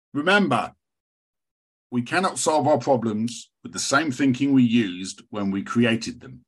Remember, we cannot solve our problems with the same thinking we used when we created them.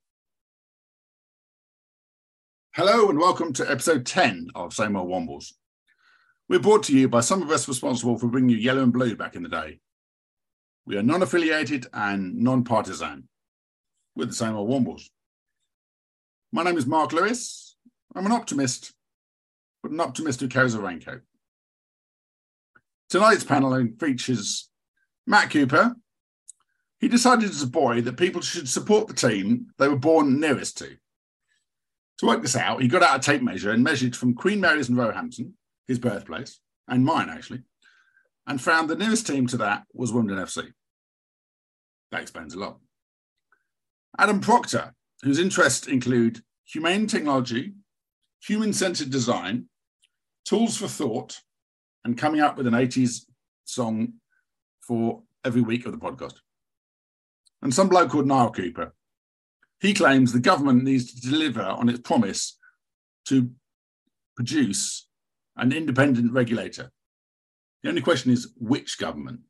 Hello and welcome to episode 10 of Same Old Wombles. We're brought to you by some of us responsible for bringing you yellow and blue back in the day. We are non-affiliated and non-partisan. We're the Same Old Wombles. My name is Mark Lewis. I'm an optimist, but an optimist who carries a raincoat. Tonight's panel features Matt Cooper. He decided as a boy that people should support the team they were born nearest to. To work this out, he got out a tape measure and measured from Queen Mary's in Roehampton, his birthplace, and mine actually, and found the nearest team to that was Wimbledon FC. That explains a lot. Adam Proctor, whose interests include humane technology, human-centered design, tools for thought, and coming up with an 80s song for every week of the podcast. And some bloke called Niall Cooper. He claims the government needs to deliver on its promise to produce an independent regulator. The only question is, which government?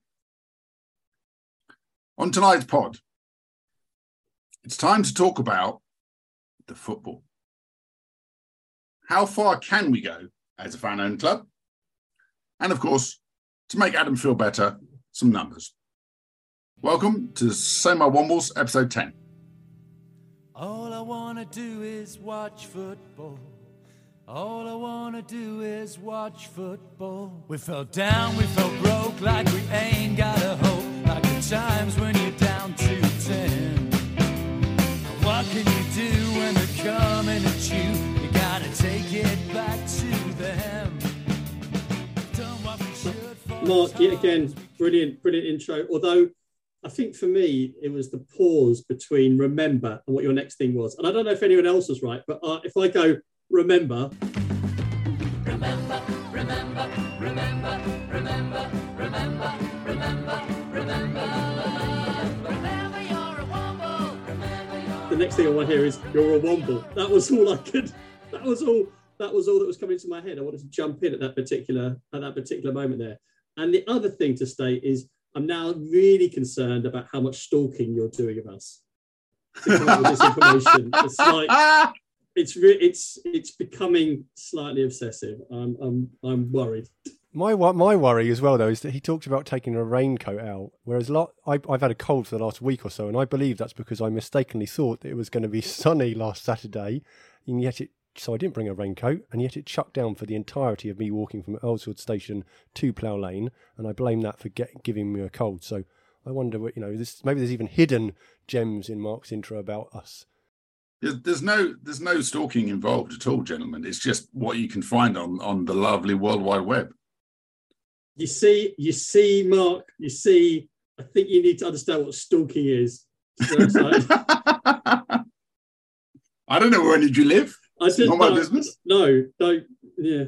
On tonight's pod, it's time to talk about the football. How far can we go as a fan-owned club? And of course, to make Adam feel better, some numbers. Welcome to Same Old Wombles, episode 10. All I wanna do is watch football. All I wanna do is watch football. We fell down, we felt broke, like we ain't got a hope. Like the times when you're down to 10. What can you do when they're coming at you? You gotta take it back to them. Done what we should for Mark, yet again, brilliant intro. Although I think for me, it was the pause between remember and what your next thing was. And I don't know if anyone else was right, but if I go remember. Remember, remember, remember, remember, remember, remember, remember. Remember you're a womble. Remember you're The next thing I want to hear is you're a womble. That was all I could. That was all that was coming into my head. I wanted to jump in at that particular moment there. And the other thing to state is I'm now really concerned about how much stalking you're doing of us to come up with this information. It's like it's becoming slightly obsessive. I'm worried. My worry as well, though, is that he talked about taking a raincoat out, whereas I've had a cold for the last week or so, and I believe that's because I mistakenly thought that it was going to be sunny last Saturday, and yet so I didn't bring a raincoat, and yet it chucked down for the entirety of me walking from Earlswood Station to Plough Lane, and I blame that for giving me a cold. So I wonder, maybe there's even hidden gems in Mark's intro about us. There's no stalking involved at all, gentlemen. It's just what you can find on the lovely World Wide Web. You see, Mark. I think you need to understand what stalking is. I don't know, where did you live? It's not my business. No, don't. Yeah.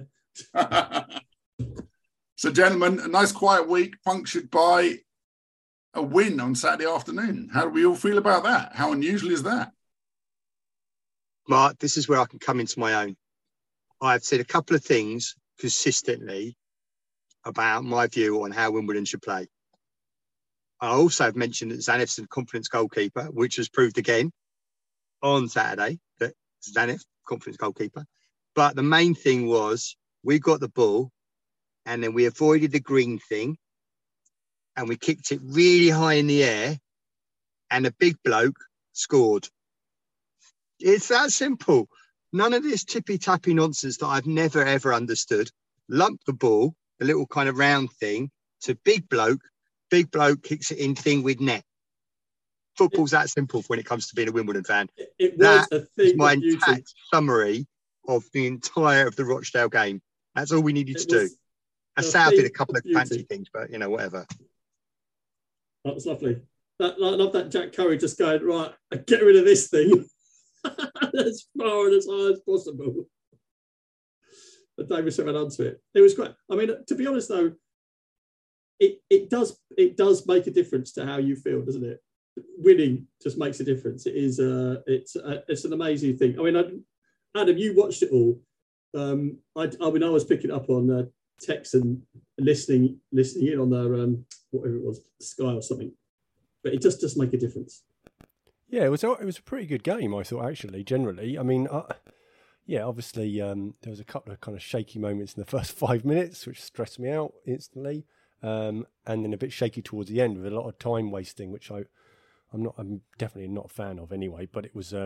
So, gentlemen, a nice quiet week punctured by a win on Saturday afternoon. How do we all feel about that? How unusual is that? Mark, this is where I can come into my own. I've said a couple of things consistently about my view on how Wimbledon should play. I also have mentioned that Zaneth's a confidence goalkeeper, which was proved again on Saturday, that Zaneth, confidence goalkeeper. But the main thing was we got the ball and then we avoided the green thing and we kicked it really high in the air and a big bloke scored. It's that simple. None of this tippy-tappy nonsense that I've never, ever understood. Lump the ball, the little kind of round thing, to big bloke kicks it in thing with net. Football's that simple when it comes to being a Wimbledon fan. It was a thing is my intact summary of the entire of the Rochdale game. That's all we needed to do. South did a couple of fancy things, but, whatever. That was lovely. I love that Jack Curry just going, right, get rid of this thing as far and as high as possible. But Davis went onto it. It was great. I mean, to be honest, though, it does make a difference to how you feel, doesn't it? Winning just makes a difference. It is it's an amazing thing. I mean, Adam, you watched it all. I was picking up on texts and listening in on their whatever it was, Sky or something. But it just does make a difference. Yeah, it was a pretty good game, I thought, actually, generally. I mean, yeah, obviously there was a couple of kind of shaky moments in the first 5 minutes, which stressed me out instantly. And then a bit shaky towards the end with a lot of time wasting, which I'm definitely not a fan of anyway. But it was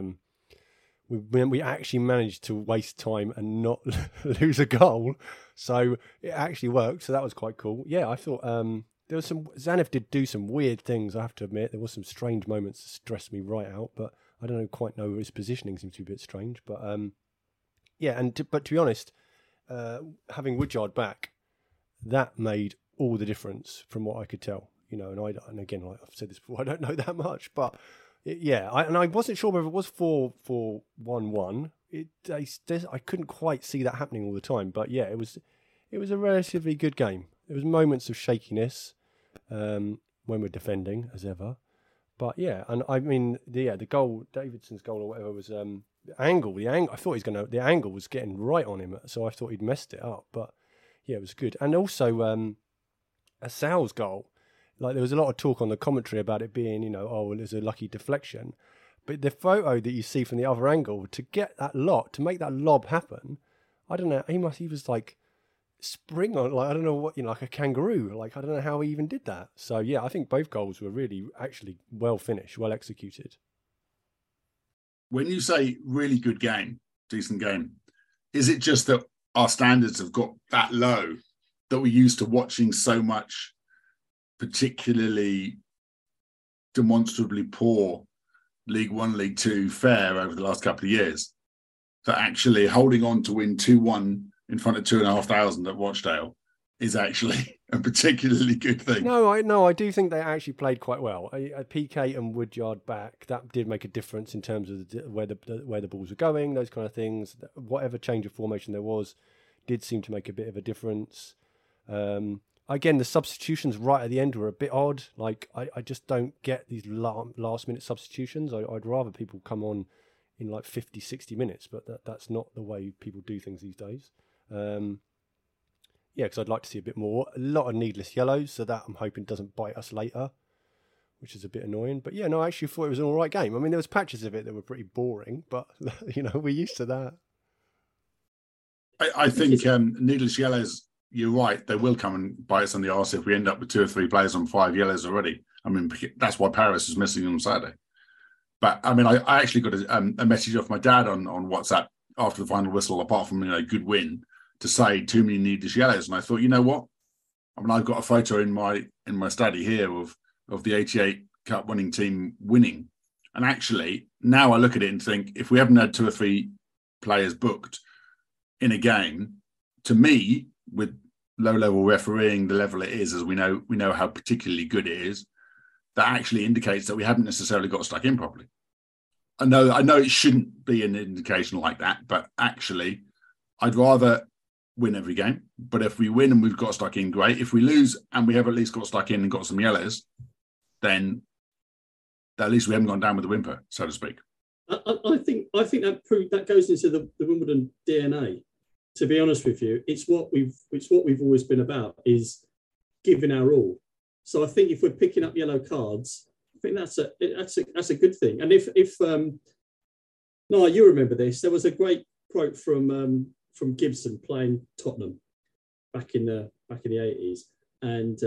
we actually managed to waste time and not lose a goal, so it actually worked. So that was quite cool. Yeah, I thought there was some. Zanev did do some weird things. I have to admit, there was some strange moments that stressed me right out. But I don't quite know, his positioning seems to be a bit strange. But yeah, but to be honest, having Woodyard back, that made all the difference from what I could tell, and again, like I've said this before, I don't know that much, but I wasn't sure whether it was 4-1-1. I couldn't quite see that happening all the time, but yeah, it was a relatively good game. There was moments of shakiness when we're defending as ever, but yeah, and I mean the goal, Davidson's goal or whatever, was the angle. I thought the angle was getting right on him, so I thought he'd messed it up, but yeah, it was good. And also a Sal's goal, like there was a lot of talk on the commentary about it being, it was a lucky deflection. But the photo that you see from the other angle, to make that lob happen, I don't know, he was like spring on, like, I don't know what, like a kangaroo. Like, I don't know how he even did that. So yeah, I think both goals were really actually well finished, well executed. When you say really good game, decent game, is it just that our standards have got that low that we're used to watching so much particularly demonstrably poor League One, League Two fare over the last couple of years, that actually holding on to win 2-1 in front of 2,500 at Rochdale is actually a particularly good thing? No, I do think they actually played quite well. PK and Woodyard back, that did make a difference in terms of where the balls were going, those kind of things. Whatever change of formation there was did seem to make a bit of a difference. Again, the substitutions right at the end were a bit odd. Like, I just don't get these last minute substitutions. I'd rather people come on in like 50, 60 minutes, but that's not the way people do things these days. Yeah, because I'd like to see a bit more. A lot of needless yellows, so that I'm hoping doesn't bite us later, which is a bit annoying. But yeah, no, I actually thought it was an all right game. I mean, there was patches of it that were pretty boring, but we're used to that. I think needless yellows, you're right, they will come and bite us on the arse if we end up with 2 or 3 players on 5 yellows already. I mean, that's why Paris is missing on Saturday. But I mean, I actually got a message off my dad on WhatsApp after the final whistle, apart from a good win, to say too many needless yellows. And I thought, you know what? I mean, I've got a photo in my study here of the 88 Cup winning team winning. And actually, now I look at it and think, if we haven't had 2 or 3 players booked in a game, to me, with low-level refereeing, the level it is, as we know how particularly good it is, that actually indicates that we haven't necessarily got stuck in properly. I know it shouldn't be an indication like that, but actually, I'd rather win every game. But if we win and we've got stuck in, great. If we lose and we have at least got stuck in and got some yellows, then at least we haven't gone down with a whimper, so to speak. I think that goes into the Wimbledon DNA. To be honest with you, it's what we've always been about, is giving our all. So I think if we're picking up yellow cards, I think that's a good thing. And if no, you remember this. There was a great quote from Gibson playing Tottenham back in the 80s, and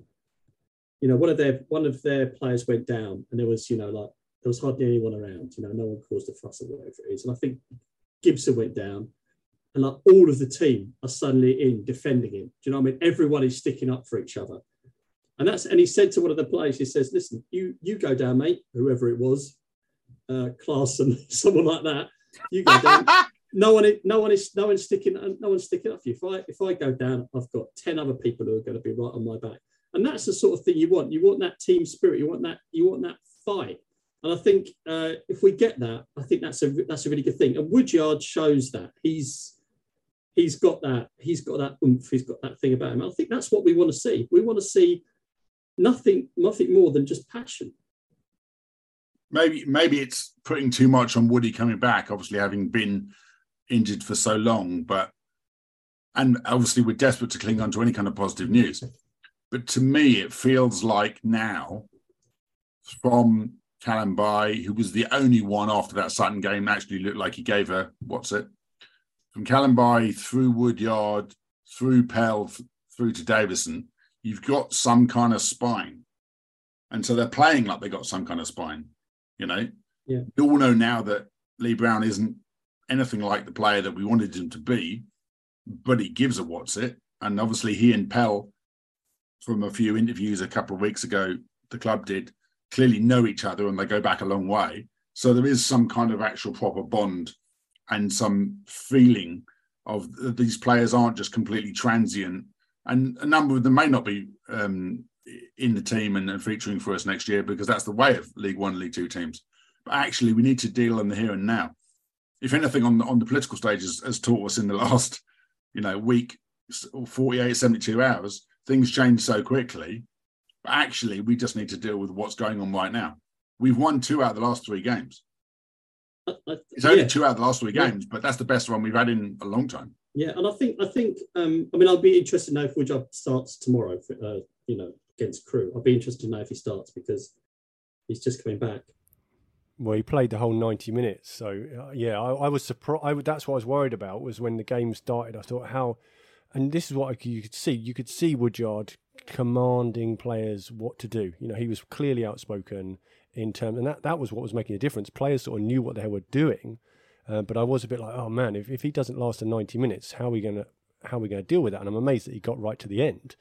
one of their players went down, and there was there was hardly anyone around. No one caused a fuss or whatever it is. And I think Gibson went down, and like all of the team are suddenly in defending him. Do you know what I mean? Everyone is sticking up for each other. And he said to one of the players, he says, "Listen, you go down, mate," whoever it was, Clarkson, someone like that. You go down. No one's sticking up for you. If I go down, I've got 10 other people who are going to be right on my back. And that's the sort of thing you want. You want that team spirit. You want that fight. And I think if we get that, I think that's a really good thing. And Woodyard shows that he's got that oomph. He's got that thing about him. I think that's what we want to see. We want to see nothing more than just passion. Maybe it's putting too much on Woody coming back, obviously having been injured for so long. But And obviously, we're desperate to cling on to any kind of positive news. But to me, it feels like now, from Callum By, who was the only one after that Sutton game that actually looked like he gave her, from Callum By through Woodyard, through Pell, through to Davison, you've got some kind of spine. And so they're playing like they got some kind of spine, you know? Yeah. We all know now that Lee Brown isn't anything like the player that we wanted him to be, but he gives a what's it. And obviously he and Pell, from a few interviews a couple of weeks ago, the club did, clearly know each other and they go back a long way. So there is some kind of actual proper bond and some feeling of these players aren't just completely transient. And a number of them may not be in the team and featuring for us next year, because that's the way of League One, League Two teams. But actually, we need to deal in the here and now. If anything, on the political stage has taught us in the last, week, 48, 72 hours, things change so quickly. But actually, we just need to deal with what's going on right now. We've won 2 out of the last 3 games. It's only 2 out of the last 3 games, but that's the best one we've had in a long time. Yeah, and I think. I'll be interested to know if Woodard starts tomorrow. Against Crewe. I'll be interested to know if he starts because he's just coming back. Well, he played the whole 90 minutes. So, I was surprised. That's what I was worried about, was when the game started. I thought how... And this is what you could see. You could see Woodyard commanding players what to do. He was clearly outspoken in terms... And that was what was making a difference. Players sort of knew what they were doing. But I was a bit like, oh, man, if he doesn't last 90 minutes, how are we going to deal with that? And I'm amazed that he got right to the end.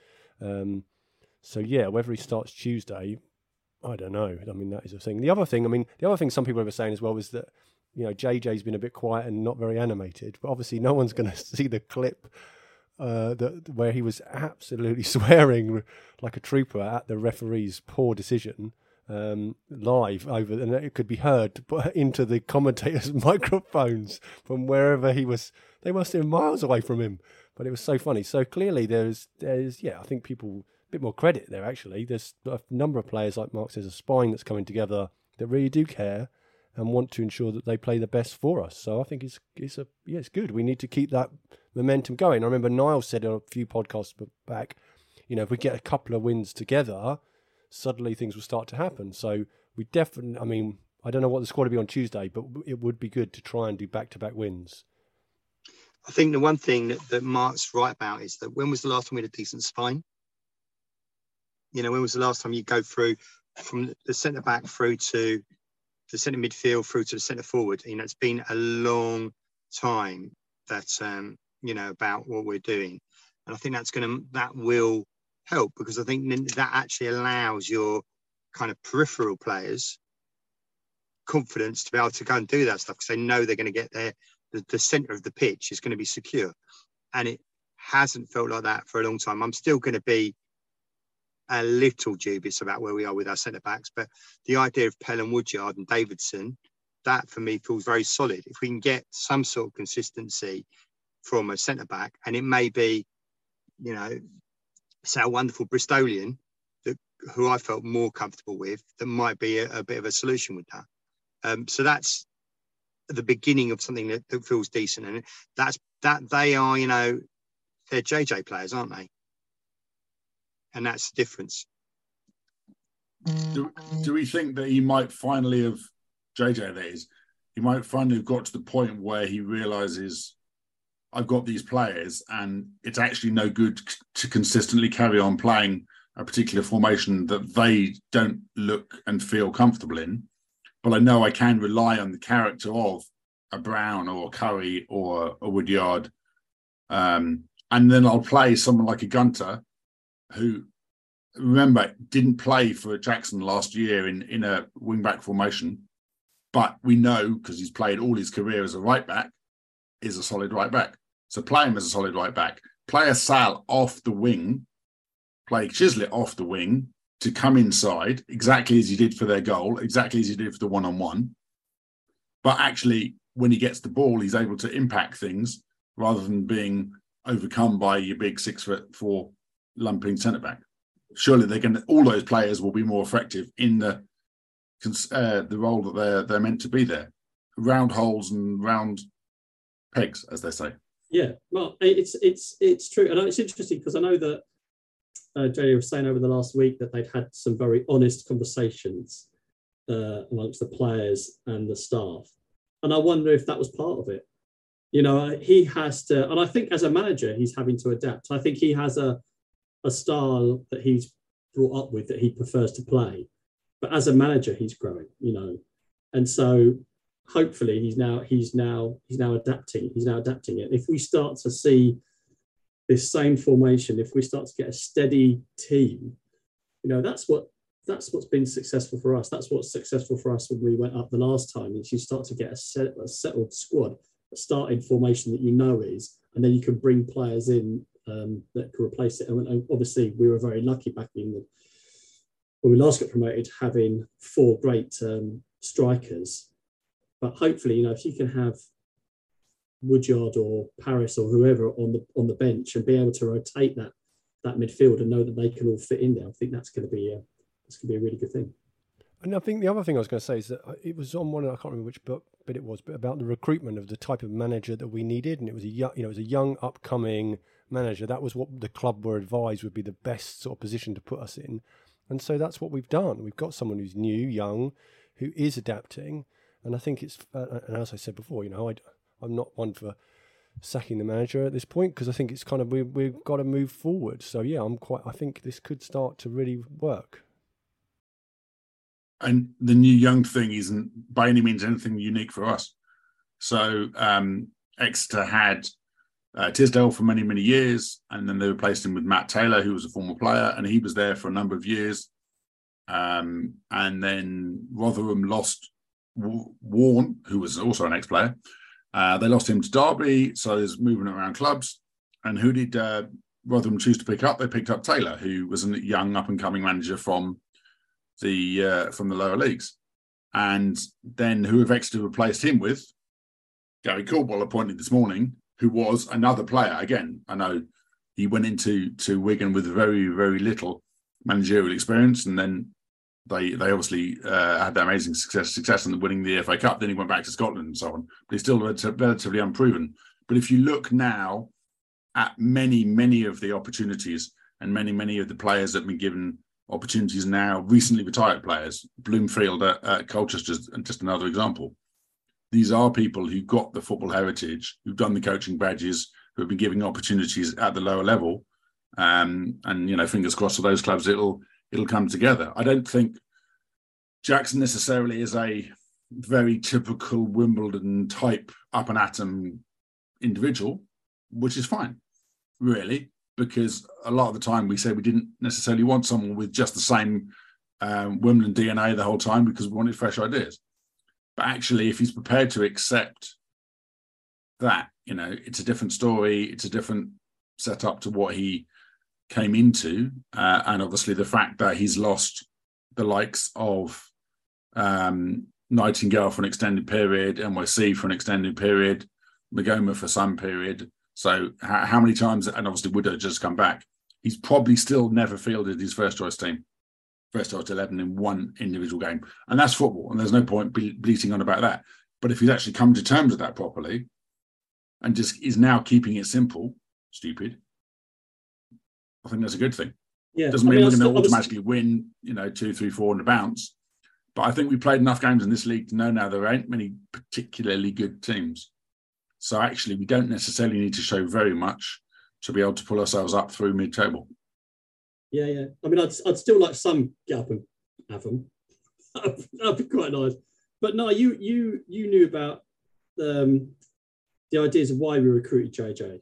So, whether he starts Tuesday... I don't know. I mean, that is a thing. The other thing some people were saying as well was that, JJ's been a bit quiet and not very animated. But obviously, no one's going to see the clip where he was absolutely swearing like a trooper at the referee's poor decision live over, and it could be heard into the commentators' microphones from wherever he was. They must have been miles away from him. But it was so funny. So clearly, there's I think people. Bit more credit there, actually. There's a number of players, like Mark says, a spine that's coming together that really do care and want to ensure that they play the best for us. So I think it's good. We need to keep that momentum going. I remember Niall said a few podcasts back, if we get a couple of wins together, suddenly things will start to happen. So we definitely, I don't know what the squad will be on Tuesday, but it would be good to try and do back-to-back wins. I think the one thing that Mark's right about is that when was the last time we had a decent spine? When was the last time you go through from the centre back through to the centre midfield through to the centre forward? It's been a long time that about what we're doing, and I think that will help, because I think that actually allows your kind of peripheral players confidence to be able to go and do that stuff, because they know they're going to get there. The centre of the pitch is going to be secure, and it hasn't felt like that for a long time. I'm still going to be a little dubious about where we are with our centre-backs, but the idea of Pell and Woodyard and Davidson, that for me feels very solid. If we can get some sort of consistency from a centre-back, and it may be, say a wonderful Bristolian, who I felt more comfortable with, that might be a bit of a solution with that. So that's the beginning of something that feels decent, and that they are, they're JJ players, aren't they? And that's the difference. Do we think that he might finally have, JJ that is, he might finally have got to the point where he realises, I've got these players and it's actually no good to consistently carry on playing a particular formation that they don't look and feel comfortable in, but I know I can rely on the character of a Brown or a Curry or a Woodyard, and then I'll play someone like a Gunter, who, remember, didn't play for Jackson last year in a wing-back formation, but we know, because he's played all his career as a right-back, is a solid right-back. So play him as a solid right-back. Play a Sal off the wing, play Chislett off the wing to come inside, exactly as he did for their goal, exactly as he did for the one-on-one. But actually, when he gets the ball, he's able to impact things rather than being overcome by your big 6'4" lumping centre back. Surely all those players will be more effective in the role that they're meant to be there. Round holes and round pegs, as they say. Yeah, well, it's true, and it's interesting because I know that Jenny was saying over the last week that they'd had some very honest conversations amongst the players and the staff, and I wonder if that was part of it. You know, he has to, and I think as a manager, he's having to adapt. I think he has a style that he's brought up with that he prefers to play, but as a manager, he's growing. You know, and so hopefully he's now adapting. He's now adapting it. If we start to see this same formation, if we start to get a steady team, you know, that's what's been successful for us. That's what's successful for us when we went up the last time. Is you start to get a settled squad, a starting formation that you know is, and then you can bring players in that can replace it. And obviously, we were very lucky back when we last got promoted, having 4 great strikers. But hopefully, you know, if you can have Woodyard or Paris or whoever on the bench and be able to rotate that midfield and know that they can all fit in there, I think that's going to be a really good thing. And I think the other thing I was going to say is that it was on one, I can't remember which book, but it was about the recruitment of the type of manager that we needed, and it was a young upcoming manager. That was what the club were advised would be the best sort of position to put us in, and so that's what we've done. We've got someone who's new, young, who is adapting, and I think it's and as I said before, you know, I'm not one for sacking the manager at this point because I think it's kind of we've got to move forward. So yeah, I think this could start to really work. And the new young thing isn't by any means anything unique for us. So Exeter had Tisdale for many, many years, and then they replaced him with Matt Taylor, who was a former player, and he was there for a number of years. And then Rotherham lost Warne, who was also an ex-player. They lost him to Derby, so there's movement around clubs. And who did Rotherham choose to pick up? They picked up Taylor, who was a young up-and-coming manager from the lower leagues. And then who have Exeter replaced him with? Gary Caldwell, appointed this morning, who was another player. Again, I know he went into Wigan with very, very little managerial experience, and then they obviously had that amazing success in winning the FA Cup. Then he went back to Scotland and so on. But he's still relatively unproven. But if you look now at many, many of the opportunities and many, many of the players that have been given opportunities now, recently retired players, Bloomfield at Colchester is just another example. These are people who got the football heritage, who've done the coaching badges, who have been giving opportunities at the lower level. And, you know, fingers crossed for those clubs, it'll come together. I don't think Jackson necessarily is a very typical Wimbledon type up and atom individual, which is fine, really, because a lot of the time we say we didn't necessarily want someone with just the same Wimbledon DNA the whole time because we wanted fresh ideas. But actually, if he's prepared to accept that, you know, it's a different story, it's a different setup to what he came into. And obviously the fact that he's lost the likes of Nightingale for an extended period, NYC for an extended period, Magoma for some period. So how many times, and obviously Woodard just come back, he's probably still never fielded his first choice 11 in one individual game. And that's football, and there's no point bleating on about that. But if he's actually come to terms with that properly and just is now keeping it simple, stupid, I think that's a good thing. Yeah. Doesn't mean we're going to automatically win, 2, 3, 4 on the bounce. But I think we played enough games in this league to know now there ain't many particularly good teams. So actually, we don't necessarily need to show very much to be able to pull ourselves up through mid-table. Yeah. I mean, I'd still like some get up and have them. That'd be quite nice. But no, you knew about the ideas of why we recruited JJ.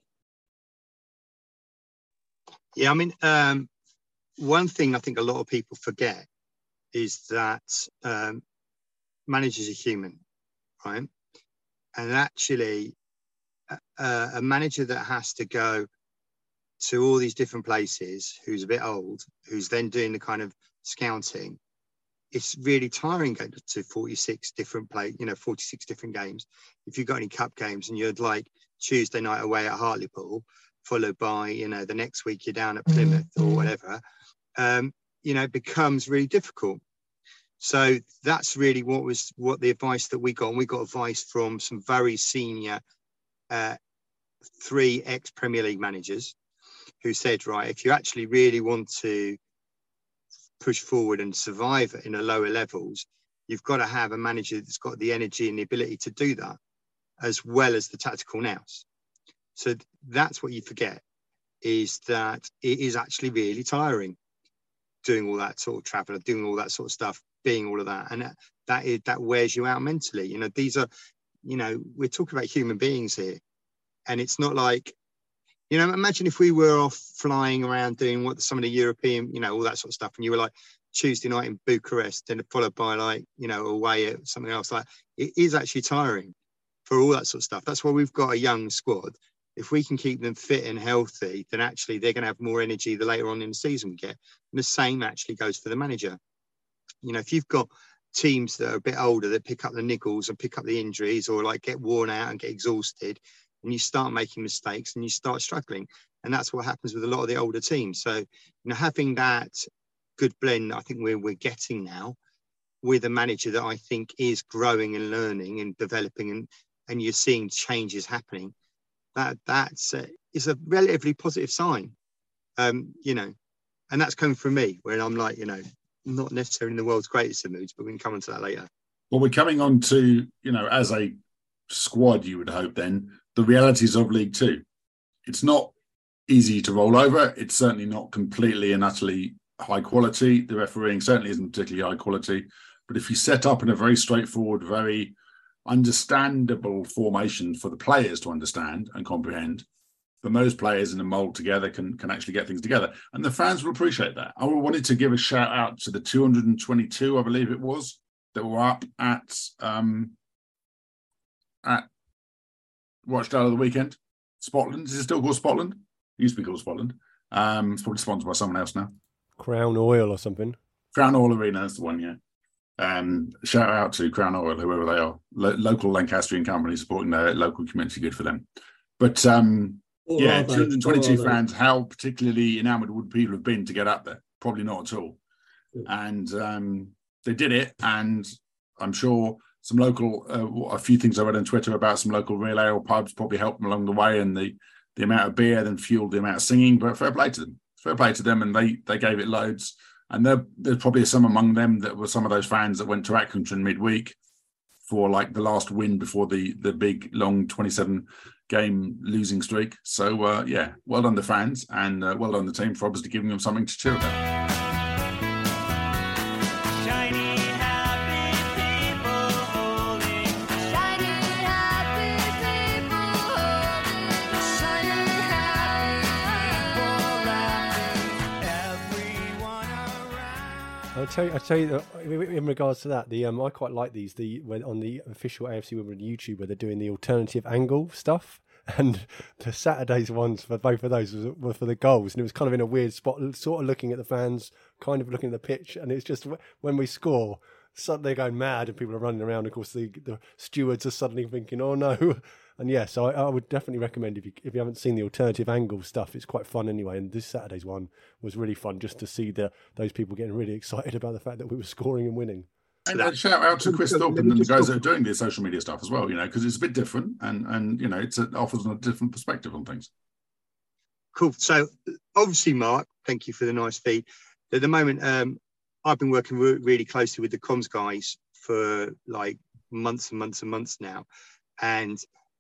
Yeah, I mean, one thing I think a lot of people forget is that managers are human, right? And actually, a manager that has to go to all these different places, who's a bit old, who's then doing the kind of scouting, it's really tiring going to 46 different 46 different games. If you've got any cup games and you're like Tuesday night away at Hartlepool, followed by, the next week you're down at Plymouth or whatever, it becomes really difficult. So that's really what the advice that we got. And we got advice from some very senior 3 ex-Premier League managers who said, right, if you actually really want to push forward and survive in the lower levels, you've got to have a manager that's got the energy and the ability to do that, as well as the tactical nous. So that's what you forget, is that it is actually really tiring doing all that sort of travel, doing all that sort of stuff, being all of that. And that wears you out mentally. You know, these are, you know, we're talking about human beings here. And it's not like, you know, imagine if we were off flying around doing what some of the European, you know, all that sort of stuff. And you were like Tuesday night in Bucharest and followed by like, you know, away at something else. Like, it is actually tiring for all that sort of stuff. That's why we've got a young squad. If we can keep them fit and healthy, then actually they're going to have more energy the later on in the season we get. And the same actually goes for the manager. You know, if you've got teams that are a bit older that pick up the niggles and pick up the injuries, or like get worn out and get exhausted, and you start making mistakes and you start struggling. And that's what happens with a lot of the older teams. So, you know, having that good blend, I think we're getting now with a manager that I think is growing and learning and developing, and you're seeing changes happening. That's is a relatively positive sign, you know, and that's coming from me, where I'm like, you know, not necessarily in the world's greatest of moods, but we can come on to that later. Well, we're coming on to, you know, as a squad, you would hope then, the realities of League Two. It's not easy to roll over. It's certainly not completely and utterly high quality. The refereeing certainly isn't particularly high quality. But if you set up in a very straightforward, very understandable formation for the players to understand and comprehend, then those players in a mould together can actually get things together. And the fans will appreciate that. I wanted to give a shout out to the 222, I believe it was, that were up at Watchdale of the weekend. Spotland. Is it still called Spotland? It used to be called Spotland. It's probably sponsored by someone else now. Crown Oil or something. Crown Oil Arena is the one, yeah. Shout out to Crown Oil, whoever they are, local Lancastrian company supporting their local community. Good for them. But yeah, 222 fans. How particularly enamoured would people have been to get up there? Probably not at all. And they did it, and I'm sure some local, a few things I read on Twitter about some local real ale pubs probably helped them along the way, and the amount of beer then fueled the amount of singing. But fair play to them. Fair play to them, and they gave it loads. And there's probably some among them that were some of those fans that went to Accrington midweek for like the last win before the big long 27 game losing streak. So yeah, well done the fans, and well done the team for obviously giving them something to cheer about. I tell you that in regards to that, I quite like these. When on the official AFC Wimbledon YouTube, where they're doing the alternative angle stuff, and the Saturday's ones for both of those were for the goals, and it was kind of in a weird spot, sort of looking at the fans, kind of looking at the pitch, and it's just when we score, suddenly they're going mad, and people are running around. Of course, the stewards are suddenly thinking, "Oh no." And yeah, so I would definitely recommend if you haven't seen the alternative angle stuff, it's quite fun anyway. And this Saturday's one was really fun just to see those people getting really excited about the fact that we were scoring and winning. And shout out to Chris Thorpe and the guys that are doing the social media stuff as well, you know, because it's a bit different and you know, it offers a different perspective on things. Cool. So obviously, Mark, thank you for the nice feed. At the moment, I've been working really closely with the comms guys for like months and months and months now. And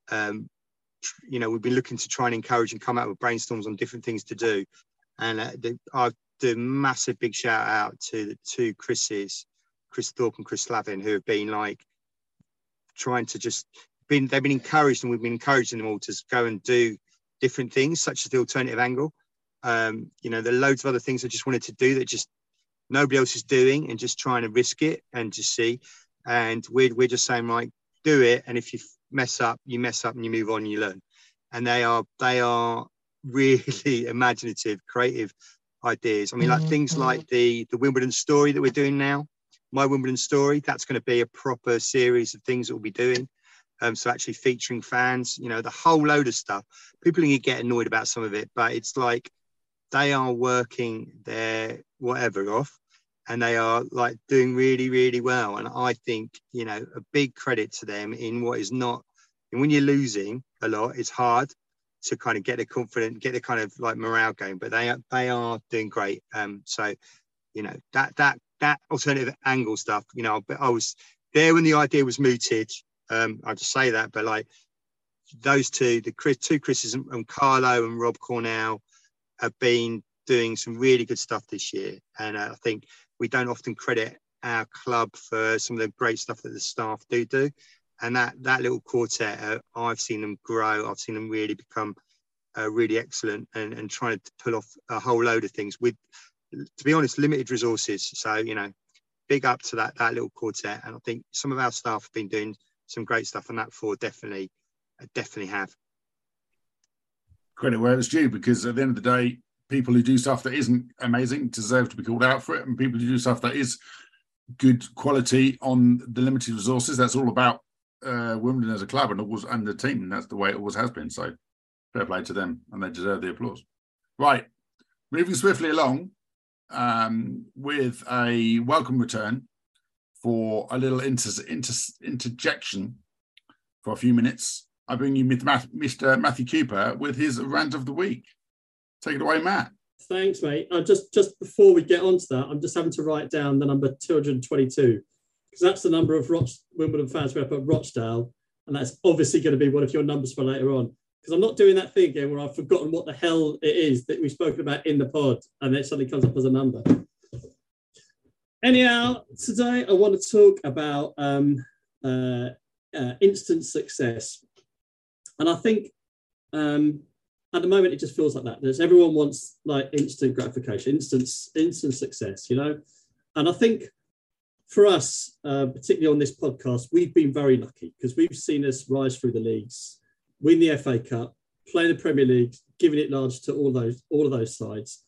you know, we've been looking to try and encourage and come out with brainstorms on different things to do. And I do a massive big shout out to the two Chris's, Chris Thorpe and Chris Slavin, who have been like trying to they've been encouraged, and we've been encouraging them all to go and do different things, such as the alternative angle. You know, there are loads of other things I just wanted to do that just nobody else is doing, and just trying to risk it and just see. And we're just saying, right, do it. And if you mess up and you move on and you learn. And they are really imaginative, creative ideas. I mean, like things like the Wimbledon story that we're doing now, My Wimbledon Story, that's going to be a proper series of things that we'll be doing. So actually featuring fans, you know, the whole load of stuff. People can get annoyed about some of it, but it's like they are working their whatever off, and they are like doing really, really well. And I think, you know, a big credit to them in what is not, and when you're losing a lot, it's hard to kind of get the confidence, get the kind of like morale going. But they are doing great. So you know, that alternative angle stuff, you know, I was there when the idea was mooted. I'll just say that, but like those two Chris's and Carlo and Rob Cornell have been doing some really good stuff this year. And I think we don't often credit our club for some of the great stuff that the staff do. And that little quartet, I've seen them grow. I've seen them really become really excellent and trying to pull off a whole load of things with, to be honest, limited resources. So, you know, big up to that little quartet. And I think some of our staff have been doing some great stuff, and that four definitely have. Credit where it's due, because at the end of the day, people who do stuff that isn't amazing deserve to be called out for it, and people who do stuff that is good quality on the limited resources, that's all about Wimbledon as a club and the team, and that's the way it always has been. So fair play to them, and they deserve the applause. Right, moving swiftly along with a welcome return for a little interjection for a few minutes. I bring you Mr. Matthew Cooper with his rant of the week. Take it away, Matt. Thanks, mate. Just before we get on to that, I'm just having to write down the number 222, because that's the number of Wimbledon fans who are up at Rochdale, and that's obviously going to be one of your numbers for later on, because I'm not doing that thing again where I've forgotten what the hell it is that we've spoken about in the pod, and it suddenly comes up as a number. Anyhow, today I want to talk about instant success. And I think at the moment, it just feels like that. Everyone wants like instant gratification, instant success, you know? And I think for us, particularly on this podcast, we've been very lucky because we've seen us rise through the leagues, win the FA Cup, play the Premier League, giving it large to all of those sides.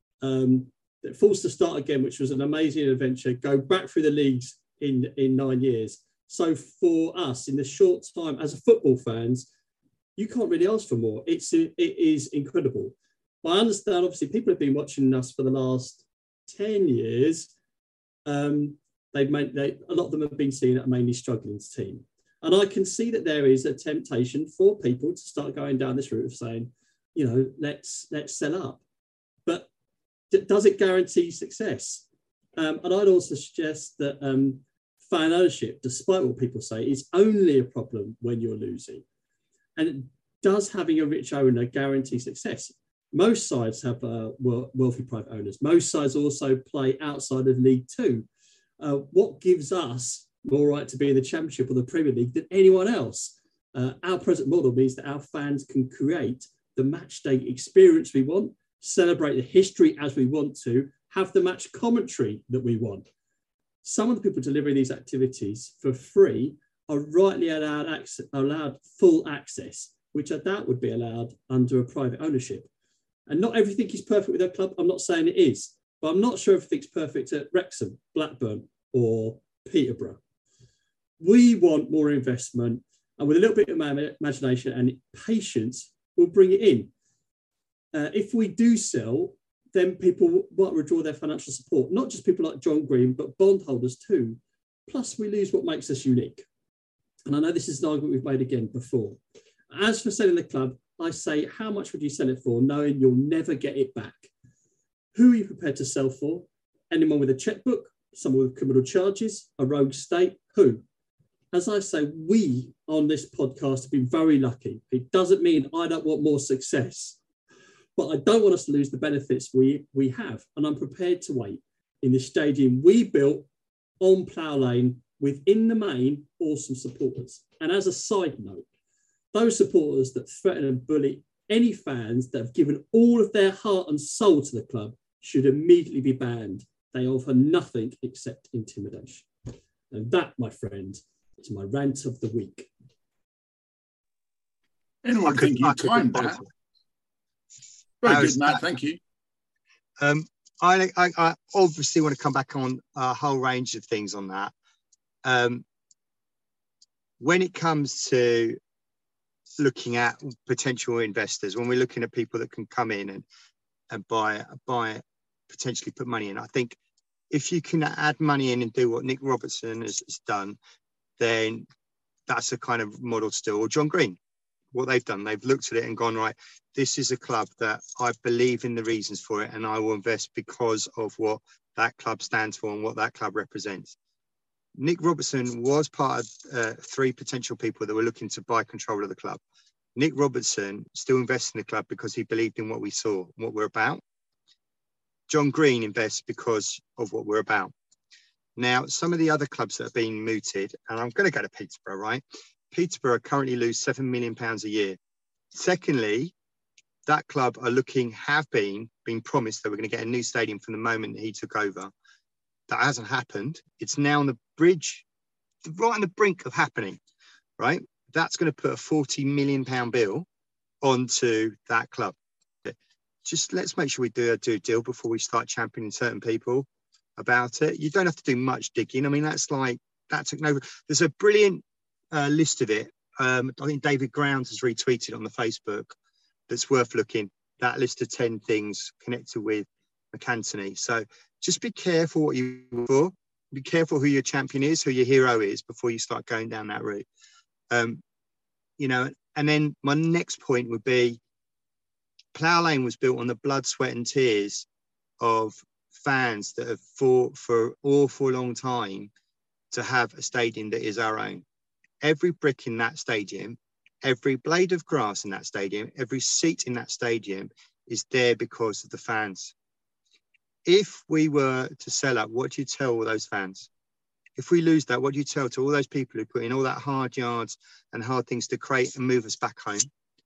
Forced to start again, which was an amazing adventure, go back through the leagues in 9 years. So for us, in the short time as a football fans, you can't really ask for more. It is incredible. But I understand, obviously, people have been watching us for the last 10 years. A lot of them have been seen at a mainly struggling team. And I can see that there is a temptation for people to start going down this route of saying, you know, let's sell up. But does it guarantee success? And I'd also suggest that fan ownership, despite what people say, is only a problem when you're losing. And does having a rich owner guarantee success? Most sides have wealthy private owners. Most sides also play outside of League Two. What gives us more right to be in the Championship or the Premier League than anyone else? Our present model means that our fans can create the match day experience we want, celebrate the history as we want to, have the match commentary that we want. Some of the people delivering these activities for free are rightly allowed full access, which I doubt would be allowed under a private ownership. And not everything is perfect with their club. I'm not saying it is, but I'm not sure everything's perfect at Wrexham, Blackburn, or Peterborough. We want more investment, and with a little bit of imagination and patience, we'll bring it in. If we do sell, then people might withdraw their financial support, not just people like John Green, but bondholders too. Plus, we lose what makes us unique. And I know this is an argument we've made again before. As for selling the club, I say, how much would you sell it for, knowing you'll never get it back? Who are you prepared to sell for? Anyone with a checkbook? Someone with criminal charges? A rogue state? Who? As I say, we on this podcast have been very lucky. It doesn't mean I don't want more success, but I don't want us to lose the benefits we have. And I'm prepared to wait in the stadium we built on Plough Lane with, in the main, awesome supporters. And as a side note, those supporters that threaten and bully any fans that have given all of their heart and soul to the club should immediately be banned. They offer nothing except intimidation. And that, my friend, is my rant of the week. Anyone think you timed that? Very good, Matt. Thank you. I obviously want to come back on a whole range of things on that. When it comes to looking at potential investors, when we're looking at people that can come in and buy, potentially put money in, I think if you can add money in and do what Nick Robertson has done, then that's a kind of model still, or John Green. what they've done, they've looked at it and gone, right, this is a club that I believe in the reasons for it, and I will invest because of what that club stands for and what that club represents. Nick Robertson was part of 3 potential people that were looking to buy control of the club. Nick Robertson still invests in the club because he believed in what we saw, what we're about. John Green invests because of what we're about. Now, some of the other clubs that are being mooted, and I'm going to go to Peterborough, right? Peterborough currently lose £7 million a year. Secondly, that club have been promised that we're going to get a new stadium from the moment that he took over. That hasn't happened. It's now on the bridge, right on the brink of happening, right? That's going to put a £40 million bill onto that club. Just let's make sure we do a due deal before we start championing certain people about it. You don't have to do much digging. I mean, there's a brilliant list of it. I think David Grounds has retweeted on the Facebook that's worth looking. That list of 10 things connected with McAntony. So just be careful what you look for. Be careful who your champion is, who your hero is before you start going down that route. And then my next point would be Plough Lane was built on the blood, sweat and tears of fans that have fought for an awful long time to have a stadium that is our own. Every brick in that stadium, every blade of grass in that stadium, every seat in that stadium is there because of the fans. If we were to sell up, what do you tell all those fans? If we lose that, what do you tell to all those people who put in all that hard yards and hard things to create and move us back home?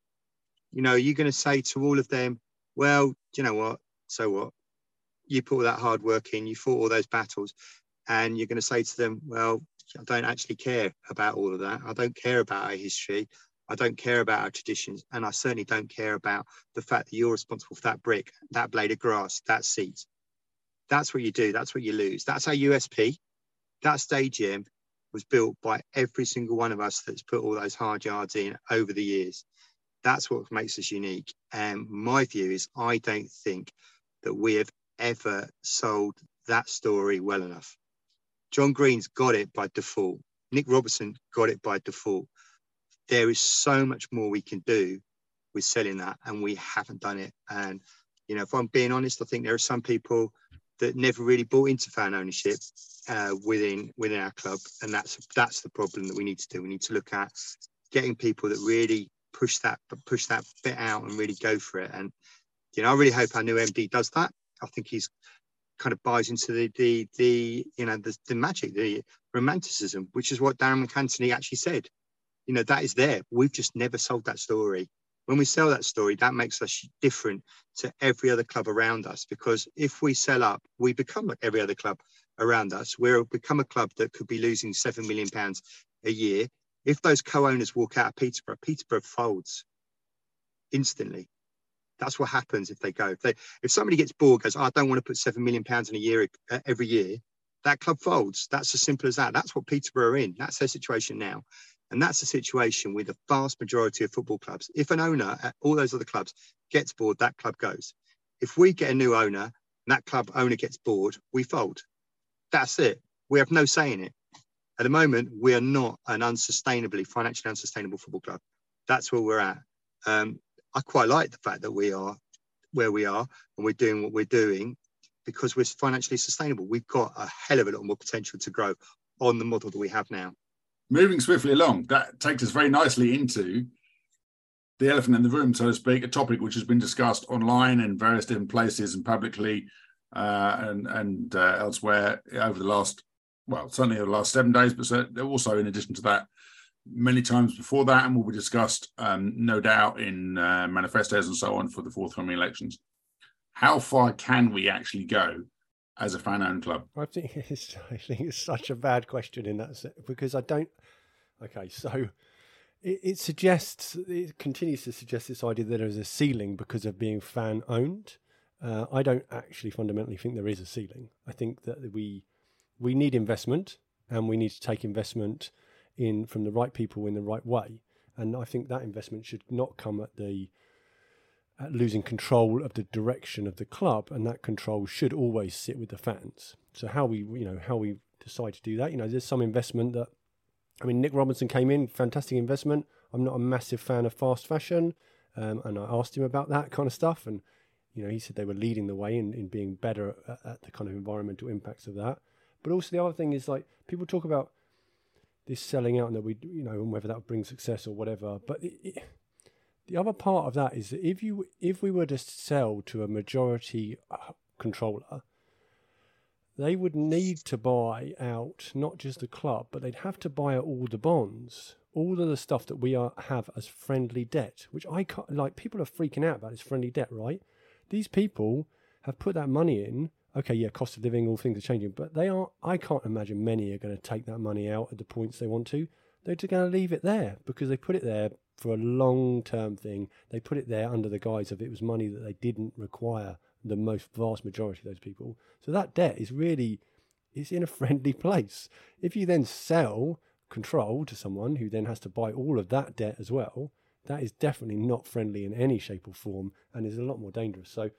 You're going to say to all of them, well, do you know what? So what? You put all that hard work in, you fought all those battles, and you're going to say to them, well, I don't actually care about all of that. I don't care about our history. I don't care about our traditions. And I certainly don't care about the fact that you're responsible for that brick, that blade of grass, that seat. That's what you do. That's what you lose. That's our USP. That stadium was built by every single one of us that's put all those hard yards in over the years. That's what makes us unique. And my view is I don't think that we have ever sold that story well enough. John Green's got it by default. Nick Robertson got it by default. There is so much more we can do with selling that, and we haven't done it. And, if I'm being honest, I think there are some people that never really bought into fan ownership within our club. And that's the problem that we need to do. We need to look at getting people that really push that bit out and really go for it. And, I really hope our new MD does that. I think he's kind of buys into the magic, the romanticism, which is what Darren McAntony actually said. That is there. We've just never sold that story. When we sell that story, that makes us different to every other club around us, because if we sell up, we become like every other club around us. We'll become a club that could be losing £7 million a year. If those co-owners walk out of Peterborough folds instantly. That's what happens if they go. If somebody gets bored, goes, I don't want to put £7 million in a year every year, that club folds. That's as simple as that. That's what Peterborough are in. That's their situation now. And that's the situation with the vast majority of football clubs. If an owner at all those other clubs gets bored, that club goes. If we get a new owner and that club owner gets bored, we fold. That's it. We have no say in it. At the moment, we are not an financially unsustainable football club. That's where we're at. I quite like the fact that we are where we are and we're doing what we're doing because we're financially sustainable. We've got a hell of a lot more potential to grow on the model that we have now. Moving swiftly along, that takes us very nicely into the elephant in the room, so to speak, a topic which has been discussed online in various different places and publicly and elsewhere over the last, certainly over the last 7 days, but also in addition to that, many times before that, and will be discussed, no doubt, in manifestos and so on for the forthcoming elections. How far can we actually go as a fan-owned club? I think it's such a bad question in that sense, because I don't. Okay, so it continues to suggest this idea that there is a ceiling because of being fan-owned. I don't actually fundamentally think there is a ceiling. I think that we need investment, and we need to take investment in from the right people in the right way. And I think that investment should not come at losing control of the direction of the club, and that control should always sit with the fans. So how we decide to do that, there's some investment that, Nick Robertson came in, fantastic investment. I'm not a massive fan of fast fashion, and I asked him about that kind of stuff, and he said they were leading the way in being better at the kind of environmental impacts of that. But also the other thing is, like, people talk about this selling out and that and whether that would bring success or whatever. But the other part of that is that if we were to sell to a majority controller, they would need to buy out not just the club, but they'd have to buy out all the bonds, all of the stuff that we have as friendly debt, which I can't, like, people are freaking out about this friendly debt, right? These people have put that money in. Okay, yeah, cost of living, all things are changing, but I can't imagine many are going to take that money out at the points they want to. They're just going to leave it there because they put it there for a long-term thing. They put it there under the guise of it was money that they didn't require, the vast majority of those people. So that debt is in a friendly place. If you then sell control to someone who then has to buy all of that debt as well, that is definitely not friendly in any shape or form and is a lot more dangerous. So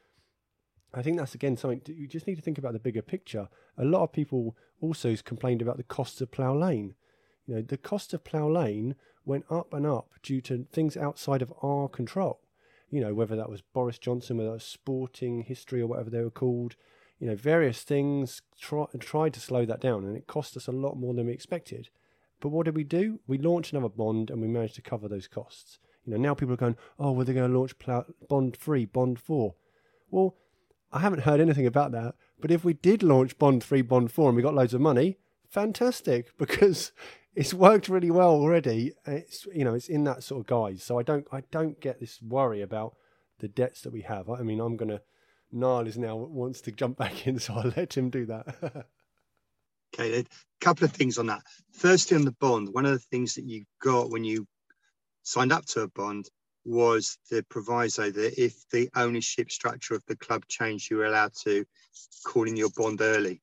I think that's, again, something you just need to think about the bigger picture. A lot of people also complained about the cost of Plough Lane. The cost of Plough Lane went up and up due to things outside of our control. Whether that was Boris Johnson, whether that was sporting history or whatever they were called, various things tried to slow that down, and it cost us a lot more than we expected. But what did we do? We launched another bond and we managed to cover those costs. Now people are going, oh, well, they're going to launch Bond 3, Bond 4. Well, I haven't heard anything about that. But if we did launch Bond 3, Bond 4 and we got loads of money, fantastic, because it's worked really well already. It's in that sort of guise. So I don't get this worry about the debts that we have. I mean, Niall wants to jump back in, so I'll let him do that. Okay, a couple of things on that. Firstly, on the bond, one of the things that you got when you signed up to a bond was the proviso that if the ownership structure of the club changed, you were allowed to call in your bond early.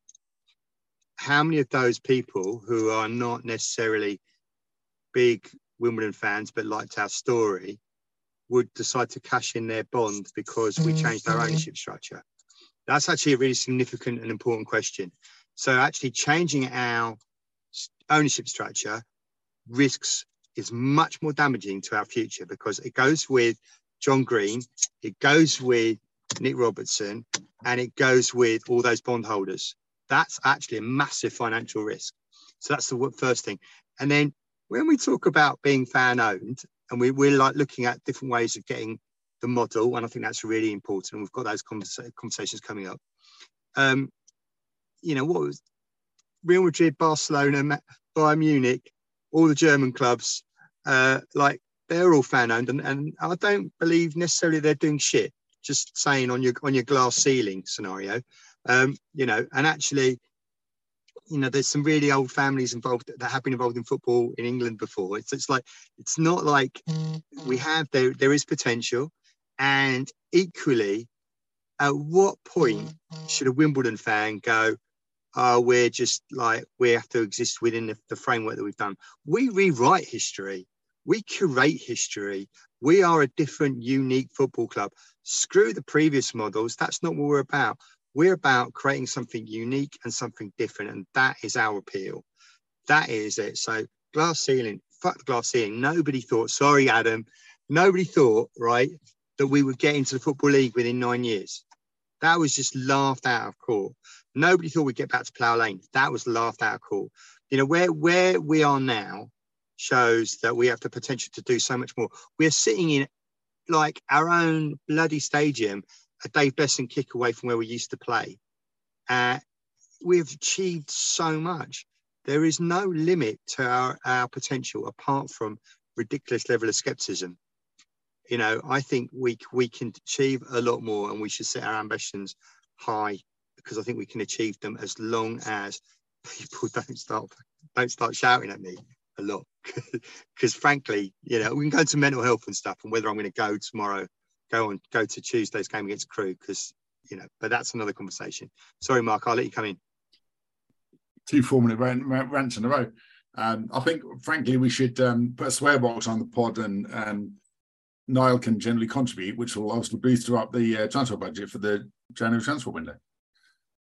How many of those people who are not necessarily big Wimbledon fans but liked our story would decide to cash in their bond because we changed our ownership structure? That's actually a really significant and important question. So actually changing our ownership structure is much more damaging to our future because it goes with John Green, it goes with Nick Robertson, and it goes with all those bondholders. That's actually a massive financial risk. So that's the first thing. And then when we talk about being fan owned, and we're like looking at different ways of getting the model, and I think that's really important. We've got those conversations coming up. What was Real Madrid, Barcelona, Bayern Munich, all the German clubs, they're all fan owned, and I don't believe necessarily they're doing shit. Just saying on your glass ceiling scenario, and actually, there's some really old families involved that have been involved in football in England before. It's not like we have there is potential, and equally, at what point should a Wimbledon fan go, we have to exist within the framework that we've done? We rewrite history. We curate history. We are a different, unique football club. Screw the previous models. That's not what we're about. We're about creating something unique and something different. And that is our appeal. That is it. So glass ceiling, fuck the glass ceiling. Nobody thought, sorry, Adam, nobody thought, right, that we would get into the Football League within 9 years. That was just laughed out of court. Nobody thought we'd get back to Plough Lane. That was laughed out of court. Where we are now shows that we have the potential to do so much more. We're sitting in our own bloody stadium, a Dave Besson kick away from where we used to play. We've achieved so much. There is no limit to our potential apart from ridiculous level of skepticism. I think we can achieve a lot more, and we should set our ambitions high, because I think we can achieve them as long as people don't start shouting at me a lot. Because frankly, we can go into mental health and stuff, and whether I'm going to go tomorrow, go to Tuesday's game against Crewe, because but that's another conversation. Sorry, Mark, I'll let you come in. 2 4-minute rants in a row. I think, frankly, we should put a swear box on the pod, and Niall can generally contribute, which will obviously boost up the transfer budget for the January transfer window.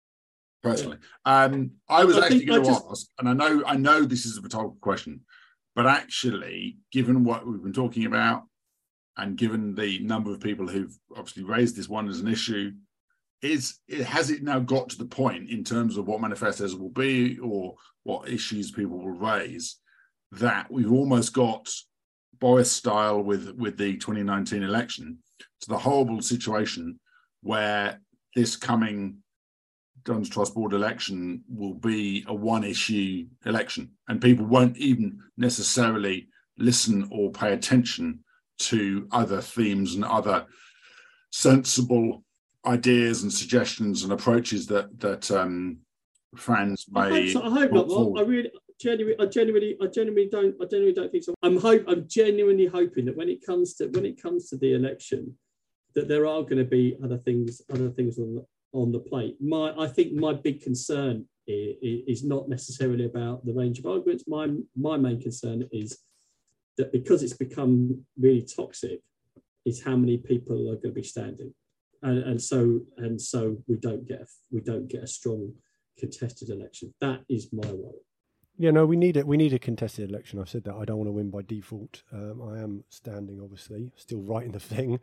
Personally, I was actually going to ask, and I know this is a rhetorical question, But actually, given what we've been talking about, and given the number of people who've obviously raised this one as an issue, has it now got to the point in terms of what manifestos will be or what issues people will raise, that we've almost got Boris style with the 2019 election to the horrible situation where this coming Dons Trust Board election will be a one-issue election, and people won't even necessarily listen or pay attention to other themes and other sensible ideas and suggestions and approaches that fans may. I hope not. Well, I genuinely don't think so. I'm genuinely hoping that when it comes to the election, that there are going to be other things on the plate. I think my big concern is not necessarily about the range of arguments. My main concern is that because it's become really toxic, is how many people are going to be standing, and so we don't get a strong contested election. That is my worry. Yeah, no, we need it. We need a contested election. I've said that. I don't want to win by default. I am standing, obviously, still writing the thing.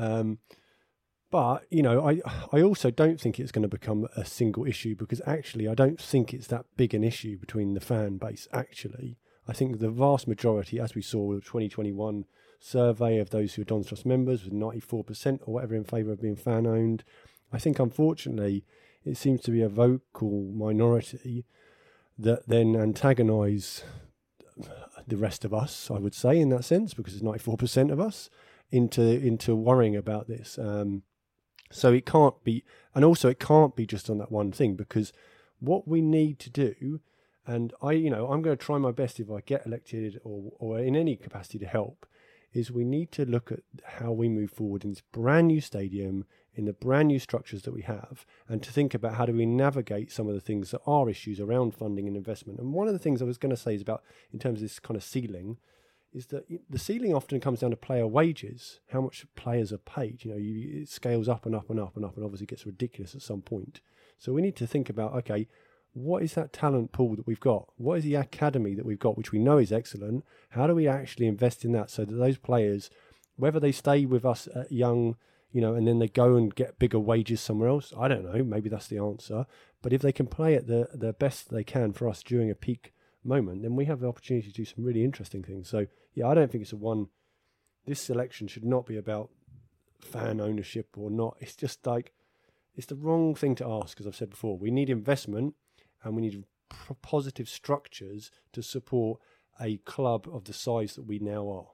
But, I also don't think it's going to become a single issue, because actually I don't think it's that big an issue between the fan base, actually. I think the vast majority, as we saw with the 2021 survey of those who are Dons Trust members, with 94% or whatever in favour of being fan-owned, I think, unfortunately, it seems to be a vocal minority that then antagonise the rest of us, I would say, in that sense, because it's 94% of us, into worrying about this. So it can't be, and also it can't be just on that one thing, because what we need to do, and I'm going to try my best if I get elected or in any capacity to help, is we need to look at how we move forward in this brand new stadium, in the brand new structures that we have, and to think about how do we navigate some of the things that are issues around funding and investment. And one of the things I was going to say is about, in terms of this kind of ceiling, is that the ceiling often comes down to player wages, how much players are paid. It scales up and up and up and up, and obviously gets ridiculous at some point. So we need to think about, okay, what is that talent pool that we've got? What is the academy that we've got, which we know is excellent? How do we actually invest in that so that those players, whether they stay with us at young, and then they go and get bigger wages somewhere else, I don't know, maybe that's the answer. But if they can play at the best they can for us during a peak moment, then we have the opportunity to do some really interesting things. So, yeah, I don't think this election should not be about fan ownership or not. It's just like, it's the wrong thing to ask, as I've said before. We need investment, and we need positive structures to support a club of the size that we now are.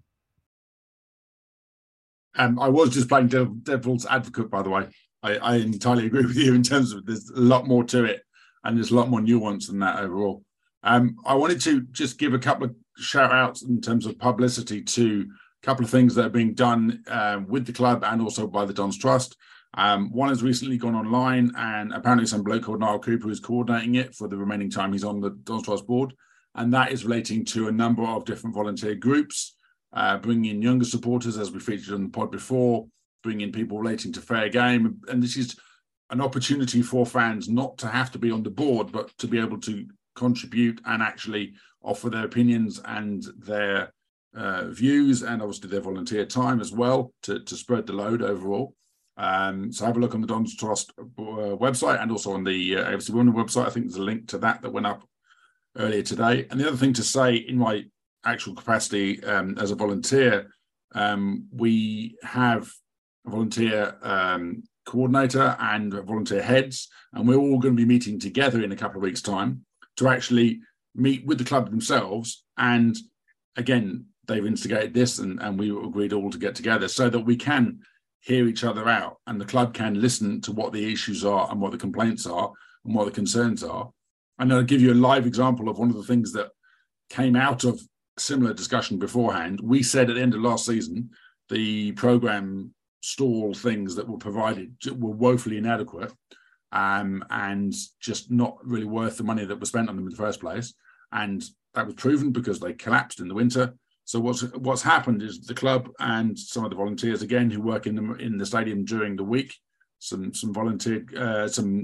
I was just playing devil's advocate, by the way. I entirely agree with you in terms of there's a lot more to it, and there's a lot more nuance than that overall. I wanted to just give a couple of shout outs in terms of publicity to a couple of things that are being done with the club and also by the Dons Trust. One has recently gone online, and apparently some bloke called Niall Cooper is coordinating it for the remaining time he's on the Dons Trust board. And that is relating to a number of different volunteer groups, bringing in younger supporters, as we featured on the pod before, bringing in people relating to fair game. And this is an opportunity for fans not to have to be on the board, but to be able to contribute and actually offer their opinions and their views, and obviously their volunteer time as well, to spread the load overall. So have a look on the Dons Trust website, and also on the AFC Women website. I think there's a link to that went up earlier today. And the other thing to say, in my actual capacity as a volunteer, we have a volunteer coordinator and volunteer heads, and we're all going to be meeting together in a couple of weeks' time to actually meet with the club themselves. And again, they've instigated this, and we agreed all to get together so that we can hear each other out, and the club can listen to what the issues are and what the complaints are and what the concerns are. And I'll give you a live example of one of the things that came out of a similar discussion beforehand. We said at the end of last season, the programme stall things that were provided were woefully inadequate, and just not really worth the money that was spent on them in the first place. And that was proven because they collapsed in the winter. So what's happened is the club and some of the volunteers, again, who work in the stadium during the week, some volunteer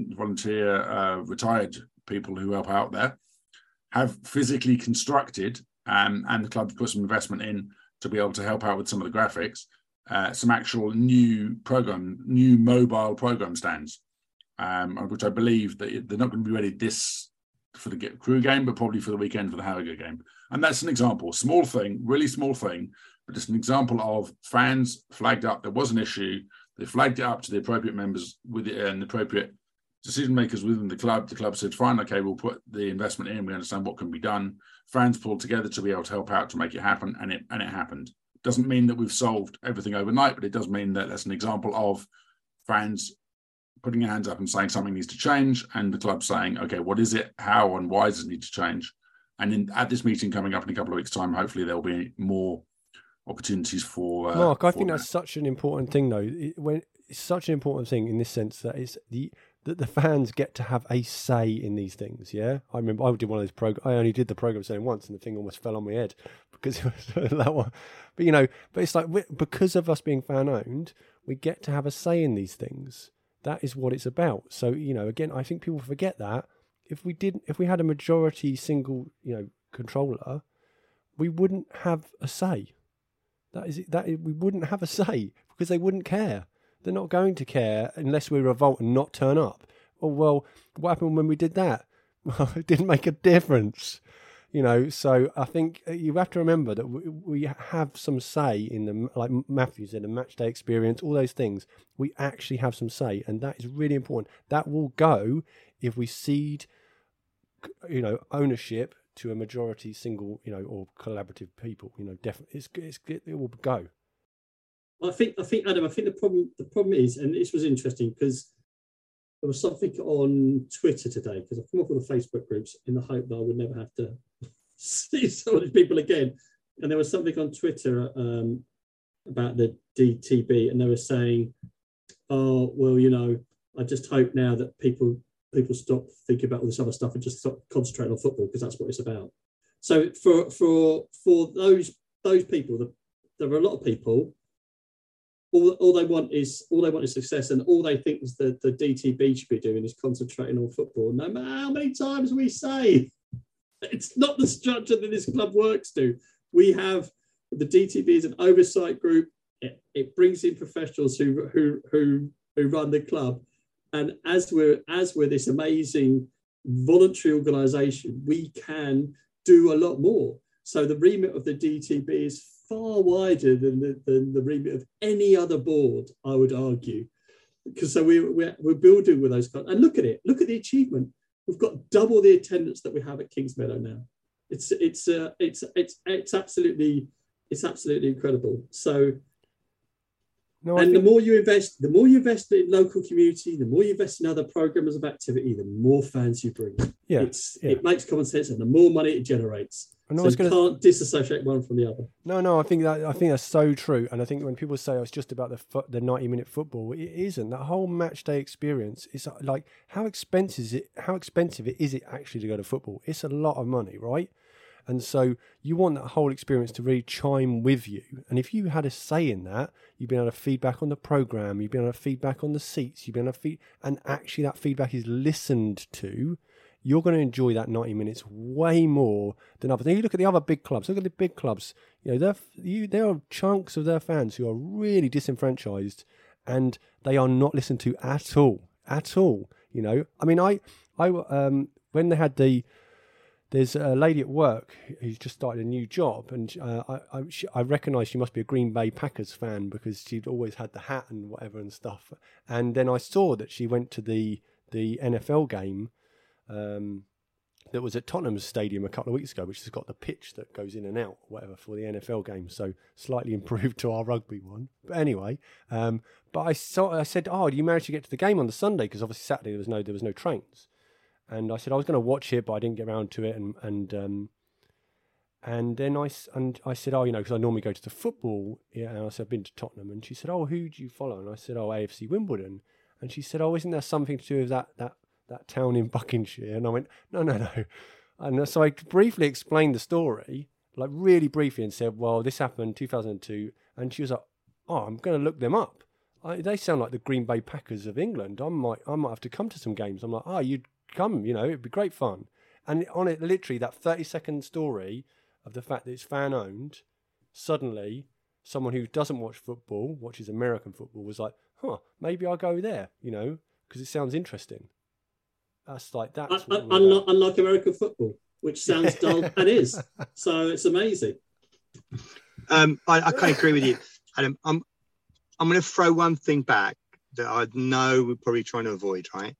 retired people who help out there, have physically constructed and the club put some investment in to be able to help out with some of the graphics, some actual new mobile program stands, which I believe that they're not going to be ready for the Crewe game, but probably for the weekend for the Harrogate game. And that's an example, small thing, really small thing, but just an example of fans flagged up there was an issue. They flagged it up to the appropriate members and the appropriate decision makers within the club. The club said, fine, okay, we'll put the investment in. We understand what can be done. Fans pulled together to be able to help out to make it happen, and it happened. Doesn't mean that we've solved everything overnight, but it does mean that that's an example of fans putting their hands up and saying something needs to change, and the club saying, okay, what is it, how and why does it need to change? And at this meeting coming up in a couple of weeks' time, hopefully there'll be more opportunities for Mark. I think that's such an important thing, though. It's such an important thing in this sense that it's that the fans get to have a say in these things. Yeah, I remember I did one of those programs. I only did the program saying once, and the thing almost fell on my head because it was that one. But it's like because of us being fan owned, we get to have a say in these things. That is what it's about. So again, I think people forget that if we had a majority single controller, we wouldn't have a say. We wouldn't have a say because they wouldn't care. They're not going to care unless we revolt and not turn up. Oh, well, what happened when we did that? Well, it didn't make a difference. So I think you have to remember that we have some say in the, like Matthew said, the match day experience, all those things. We actually have some say, and that is really important. That will go if we cede, ownership to a majority single, or collaborative people. Definitely, it will go. I think Adam. I think the problem is, and this was interesting because there was something on Twitter today because I've come up with the Facebook groups in the hope that I would never have to see some of these people again. And there was something on Twitter about the DTB, and they were saying, "Oh, well, I just hope now that people stop thinking about all this other stuff and just stop concentrating on football because that's what it's about." So for those people, there are a lot of people. All they want is success, and all they think is that the DTB should be doing is concentrating on football. No matter how many times we say it's not the structure that this club works to. We have the DTB as an oversight group. It brings in professionals who run the club, and as we're this amazing voluntary organisation, we can do a lot more. So the remit of the DTB is far wider than the remit of any other board, I would argue. Because so we're building with those kind. And look at it. Look at the achievement. We've got double the attendance that we have at Kingsmeadow now. It's absolutely incredible. So. The more you invest in local community, the more you invest in other programmers of activity, the more fans you bring. Yeah, it makes common sense, and the more money it generates. So you can't disassociate one from the other. No, I think that's so true. And I think when people say it's just about the 90-minute football, it isn't. That whole match day experience is like how expensive is it actually to go to football? It's a lot of money, right? And so you want that whole experience to really chime with you. And if you had a say in that, you'd be able to feedback on the programme, you'd be able to feedback on the seats, you'd be able to and actually that feedback is listened to, you're going to enjoy that 90 minutes way more than others. Now you look at the other big clubs, look at the big clubs, there are chunks of their fans who are really disenfranchised and they are not listened to at all. I mean, I when they had there's a lady at work who's just started a new job, and I recognise she must be a Green Bay Packers fan because she'd always had the hat and whatever and stuff. And then I saw that she went to the NFL game that was at Tottenham's Stadium a couple of weeks ago, which has got the pitch that goes in and out, whatever, for the NFL game. So slightly improved to our rugby one. But anyway, but I said, "Oh, do you manage to get to the game on the Sunday?" Because obviously Saturday there was no trains. And I said I was going to watch it, but I didn't get around to it. And then I said, "Oh, because I normally go to the football." Yeah, and I said, "I've been to Tottenham." And she said, "Oh, who do you follow?" And I said, "Oh, AFC Wimbledon." And she said, "Oh, isn't there something to do with that town in Buckinghamshire?" And I went, No. And so I briefly explained the story, like really briefly, and said, "Well, this happened in 2002." And she was like, "Oh, I'm going to look them up. They sound like the Green Bay Packers of England. I might have to come to some games." I'm like, "Oh, you'd come, it'd be great fun." And on it, literally that 30-second story of the fact that it's fan owned. Suddenly, someone who doesn't watch football, watches American football, was like, maybe I'll go there, because it sounds interesting. That's what unlike American football, which sounds dull and is. So it's amazing. I can't agree with you, Adam. I'm going to throw one thing back that I know we're probably trying to avoid, right?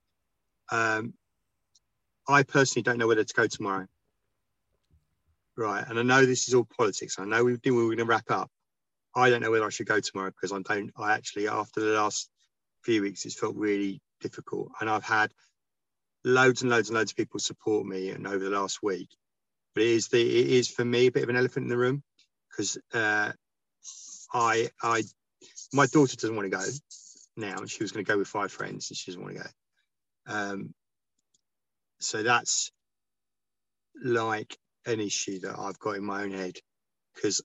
I personally don't know whether to go tomorrow. Right. And I know this is all politics. I know we're going to wrap up. I don't know whether I should go tomorrow because I actually, after the last few weeks, it's felt really difficult. And I've had loads and loads and loads of people support me and over the last week. But it is for me a bit of an elephant in the room because my daughter doesn't want to go now, and she was going to go with 5 friends, and she doesn't want to go. So that's like an issue that I've got in my own head because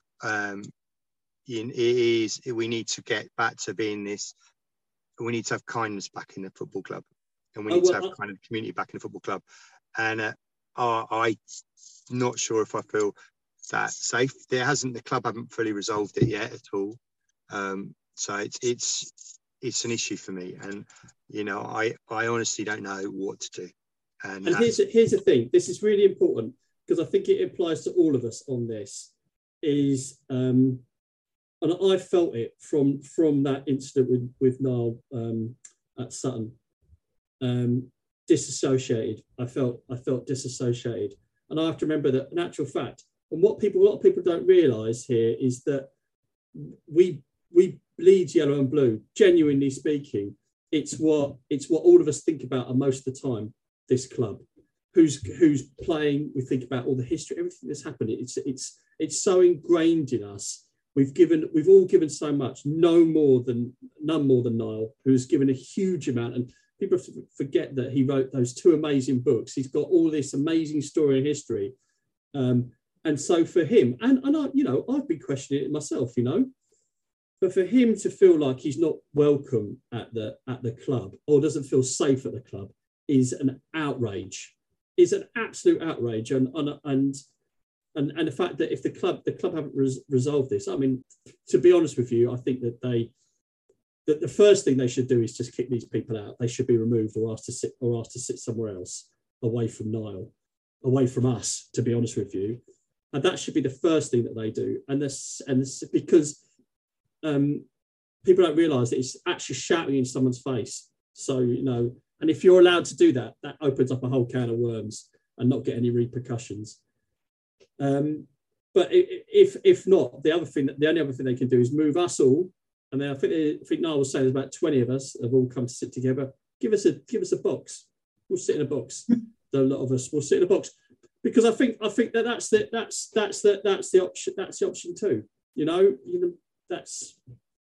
we need to get back to being this. We need to have kindness back in the football club, and we need to have kind of community back in the football club. And I'm not sure if I feel that safe. The club haven't fully resolved it yet at all. So it's an issue for me, and I honestly don't know what to do. And here's the thing. This is really important because I think it applies to all of us on this. And I felt it from that incident with Niall at Sutton. Disassociated. I felt disassociated, and I have to remember that in actual fact, and what a lot of people don't realise here is that we bleed yellow and blue. Genuinely speaking, it's what all of us think about most of the time. This club, who's playing, we think about all the history, everything that's happened. It's so ingrained in us. We've all given so much. None more than Niall, who's given a huge amount. And people forget that he wrote those 2 amazing books. He's got all this amazing story and history. And so for him, and I've been questioning it myself, but for him to feel like he's not welcome at the club or doesn't feel safe at the club is an outrage. Is an absolute outrage. And the fact that if the club haven't resolved this, I mean, to be honest with you, I think that the first thing they should do is just kick these people out. They should be removed or asked to sit somewhere else, away from Niall, away from us. To be honest with you, and that should be the first thing that they do. And this because people don't realise that it's actually shouting in someone's face. So and if you're allowed to do that, that opens up a whole can of worms and not get any repercussions. But if not, the only other thing they can do is move us all. And then I think Niall was saying there's about 20 of us have all come to sit together. Give us a box. We'll sit in a box. A lot of us will sit in a box because I think that's the option. That's the option too. That's.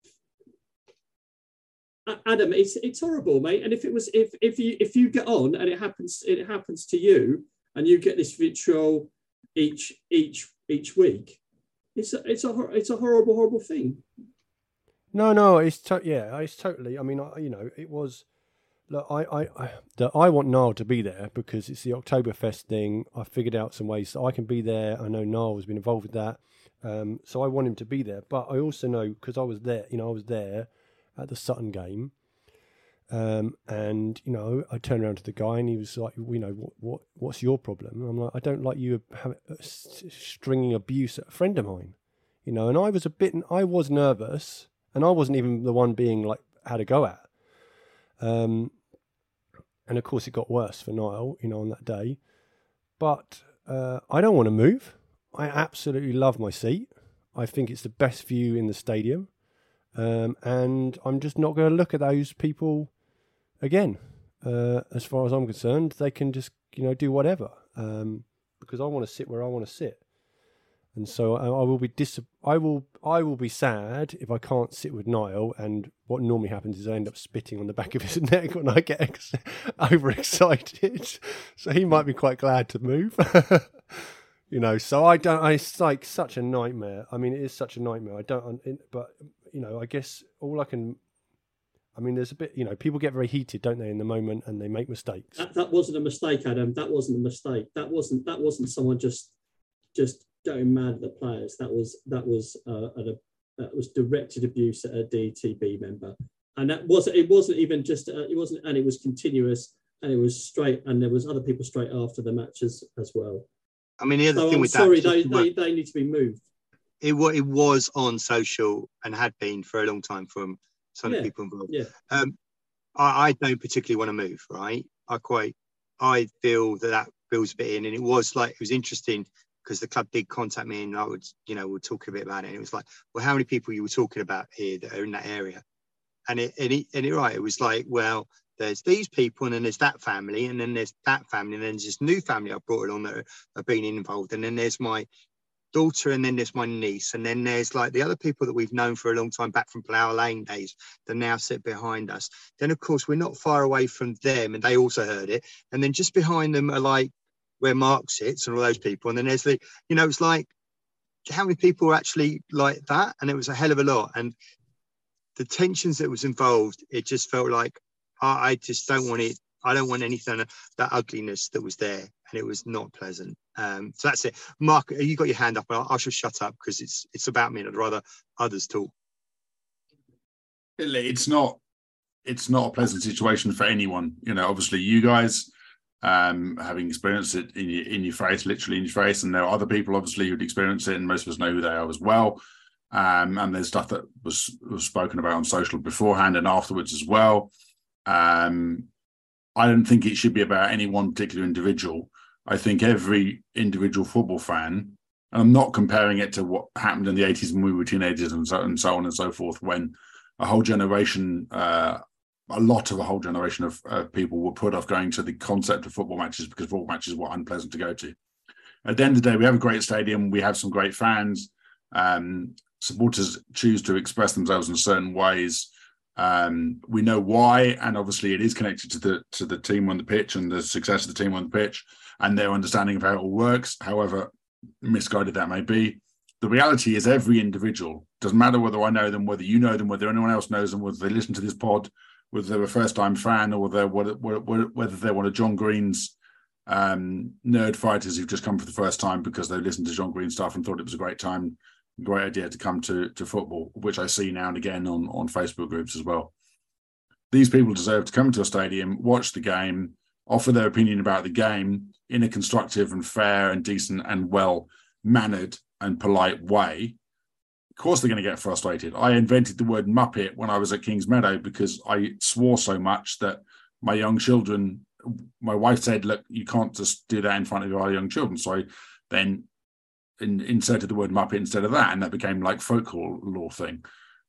Adam, it's horrible, mate. And if you get on and it happens to you, and you get this vitriol each week, it's a horrible thing. No, it's totally. I mean, it was. Look, I want Niall to be there because it's the Oktoberfest thing. I figured out some ways that I can be there. I know Niall has been involved with that, so I want him to be there. But I also know because I was there. I was there at the Sutton game, and I turned around to the guy and he was like, what's your problem? And I'm like, I don't like you stringing abuse at a friend of mine, and I was nervous, and I wasn't even the one being like had a go at, and of course it got worse for Niall, on that day, but I don't want to move. I absolutely love my seat. I think it's the best view in the stadium. And I'm just not going to look at those people again. As far as I'm concerned, they can just, do whatever. Because I want to sit where I want to sit. And so I will be sad if I can't sit with Niall. And what normally happens is I end up spitting on the back of his neck when I get overexcited. So he might be quite glad to move. So it's like such a nightmare. I mean, it is such a nightmare. But I guess there's a bit, people get very heated, don't they, in the moment, and they make mistakes. That wasn't a mistake, Adam. That wasn't a mistake. That wasn't someone just going mad at the players. That was directed abuse at a DTB member, and it wasn't even just it wasn't, and it was continuous, and it was straight, and there was other people straight after the matches as well. I mean, the other thing I'm with sorry, that, they need to be moved. It was on social and had been for a long time from some of the people involved. Yeah. I don't particularly want to move, right? I feel that feels a bit in, and it was interesting because the club did contact me, and I would, we'll talk a bit about it. And it was like, well, how many people you were talking about here that are in that area? And it was like, well, there's these people, and then there's that family, and then there's that family, and then there's this new family I brought along that are being involved, and then there's my daughter, and then there's my niece, and then there's like the other people that we've known for a long time back from Plough Lane days that now sit behind us. Then of course we're not far away from them, and they also heard it. And then just behind them are like where Mark sits and all those people. And then there's it's like, how many people are actually like that? And it was a hell of a lot. And the tensions that was involved, it just felt like I just don't want it. I don't want anything, that ugliness that was there, and it was not pleasant. So that's it. Mark, you got your hand up, and I should shut up because it's about me, and I'd rather others talk. It's not a pleasant situation for anyone. Obviously you guys having experienced it in your face, literally in your face, and there are other people obviously who'd experienced it, and most of us know who they are as well. And there's stuff that was spoken about on social beforehand and afterwards as well. I don't think it should be about any one particular individual. I think every individual football fan, and I'm not comparing it to what happened in the 80s when we were teenagers and so on and so forth, when a whole generation, a whole generation of people were put off going to the concept of football matches because football matches were unpleasant to go to. At the end of the day, we have a great stadium. We have some great fans. Supporters choose to express themselves in certain ways. We know why, and obviously it is connected to the team on the pitch and the success of the team on the pitch and their understanding of how it all works, however misguided that may be. The reality is every individual, doesn't matter whether I know them, whether you know them, whether anyone else knows them, whether they listen to this pod, whether they're a first-time fan, or whether they're one of John Green's nerd fighters who've just come for the first time because they listened to John Green stuff and thought it was a great idea to come to football, which I see now and again on Facebook groups as well. These people deserve to come to a stadium, watch the game, offer their opinion about the game in a constructive and fair and decent and well-mannered and polite way. Of course they're going to get frustrated. I invented the word Muppet when I was at Kings Meadow because I swore so much that my young children, my wife said, look, you can't just do that in front of our young children. So I then inserted the word Muppet instead of that, and that became like folklore thing.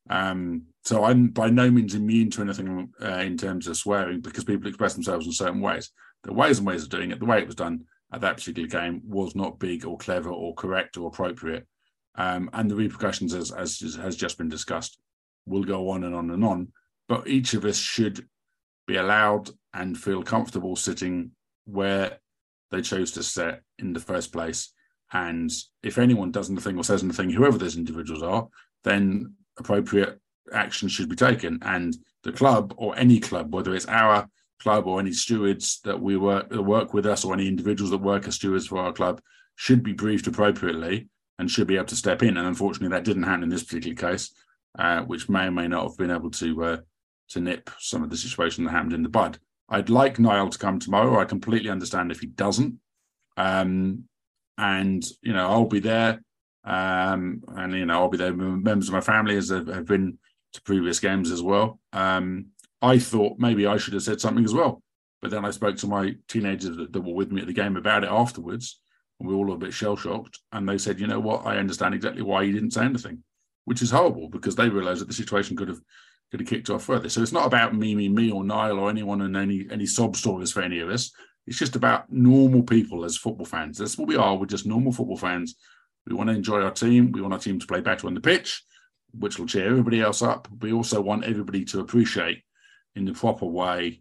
So I'm by no means immune to anything in terms of swearing because people express themselves in certain ways. The ways and ways of doing it, the way it was done at that particular game was not big or clever or correct or appropriate. And the repercussions, as has just been discussed, will go on and on and on. But each of us should be allowed and feel comfortable sitting where they chose to sit in the first place. And if anyone does anything or says anything, whoever those individuals are, then appropriate action should be taken. And the club, or any club, whether it's our club or any stewards that work with us, or any individuals that work as stewards for our club, should be briefed appropriately and should be able to step in. And unfortunately, that didn't happen in this particular case, which may or may not have been able to nip some of the situation that happened in the bud. I'd like Niall to come tomorrow. I completely understand if he doesn't. And, I'll be there. I'll be there with members of my family as have been to previous games as well. I thought maybe I should have said something as well. But then I spoke to my teenagers that were with me at the game about it afterwards. And we were all a bit shell-shocked. And they said, you know what, I understand exactly why you didn't say anything, which is horrible because they realised that the situation could have kicked off further. So it's not about me or Niall or anyone and any sob stories for any of us. It's just about normal people as football fans. That's what we are. We're just normal football fans. We want to enjoy our team. We want our team to play better on the pitch, which will cheer everybody else up. We also want everybody to appreciate in the proper way.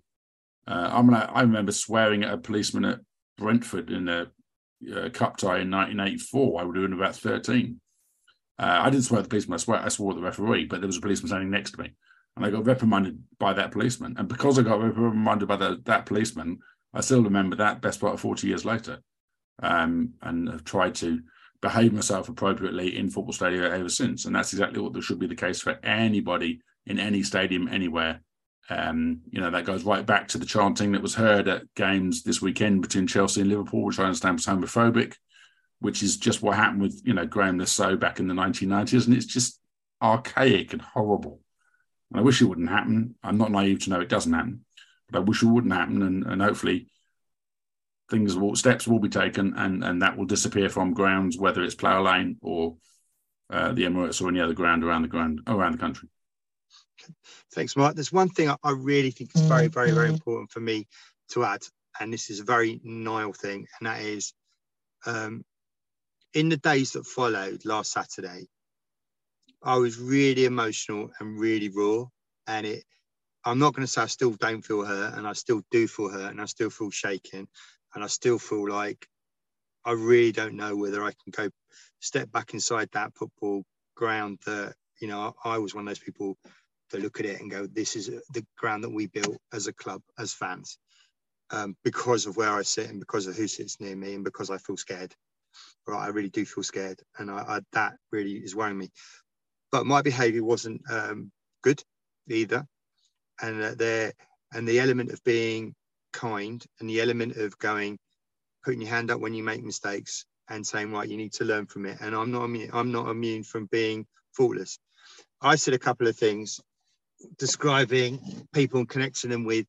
I remember swearing at a policeman at Brentford in a cup tie in 1984. I would have been about 13. I didn't swear at the policeman. I swore at the referee, but there was a policeman standing next to me. And I got reprimanded by that policeman. And because I got reprimanded by that policeman, I still remember that best part of 40 years later, and have tried to behaved myself appropriately in football stadia ever since. And that's exactly what should be the case for anybody in any stadium, anywhere. That goes right back to the chanting that was heard at games this weekend between Chelsea and Liverpool, which I understand was homophobic, which is just what happened with, Graham Lesseau back in the 1990s. And it's just archaic and horrible. And I wish it wouldn't happen. I'm not naive to know it doesn't happen, but I wish it wouldn't happen. And hopefully steps will be taken and that will disappear from grounds, whether it's Plough Lane or the Emirates or any other ground around the country. Thanks, Mark. There's one thing I really think is very, very, very important for me to add, and this is a very Niall thing, and that is in the days that followed last Saturday, I was really emotional and really raw, and I'm not going to say I still don't feel hurt, and I still do feel hurt, and I still feel shaken, and I still feel like I really don't know whether I can go step back inside that football ground that, I was one of those people that look at it and go, this is the ground that we built as a club, as fans, because of where I sit and because of who sits near me and because I feel scared. Right, I really do feel scared, and that really is worrying me. But my behaviour wasn't good either, and the element of being kind and the element of putting your hand up when you make mistakes and saying, right, you need to learn from it. And I'm not immune from being faultless. I said a couple of things describing people and connecting them with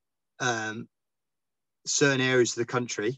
certain areas of the country.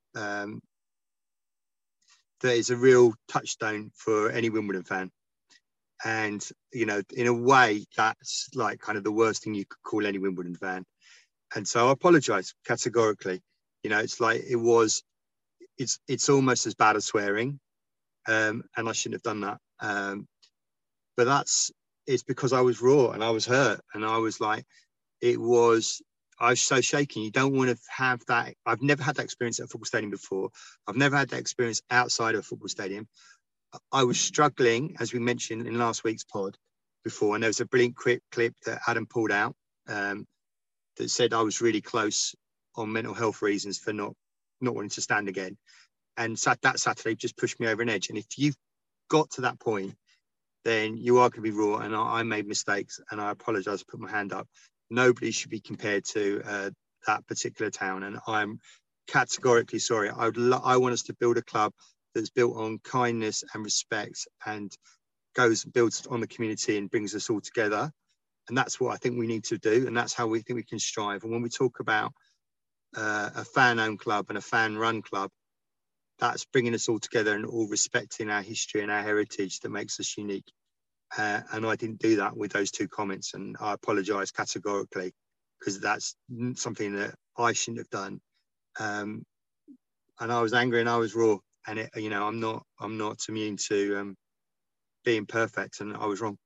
That is a real touchstone for any Wimbledon fan. And, in a way, that's like kind of the worst thing you could call any Wimbledon fan. And so I apologise categorically. It's like it's almost as bad as swearing. And I shouldn't have done that. But it's because I was raw and I was hurt. And I was like, I was so shaken. You don't want to have that. I've never had that experience at a football stadium before. I've never had that experience outside of a football stadium. I was struggling, as we mentioned in last week's pod before, and there was a brilliant clip that Adam pulled out that said I was really close on mental health reasons for not wanting to stand again. And that Saturday just pushed me over an edge. And if you've got to that point, then you are going to be raw. And I made mistakes, and I apologise. I put my hand up. Nobody should be compared to that particular town, and I'm categorically sorry. I want us to build a club that's built on kindness and respect, and builds on the community and brings us all together. And that's what I think we need to do, and that's how we think we can strive. And when we talk about a fan-owned club and a fan-run club, that's bringing us all together and all respecting our history and our heritage that makes us unique. And I didn't do that with those two comments, and I apologise categorically because that's something that I shouldn't have done. And I was angry and I was raw, and I'm not immune to being perfect, and I was wrong.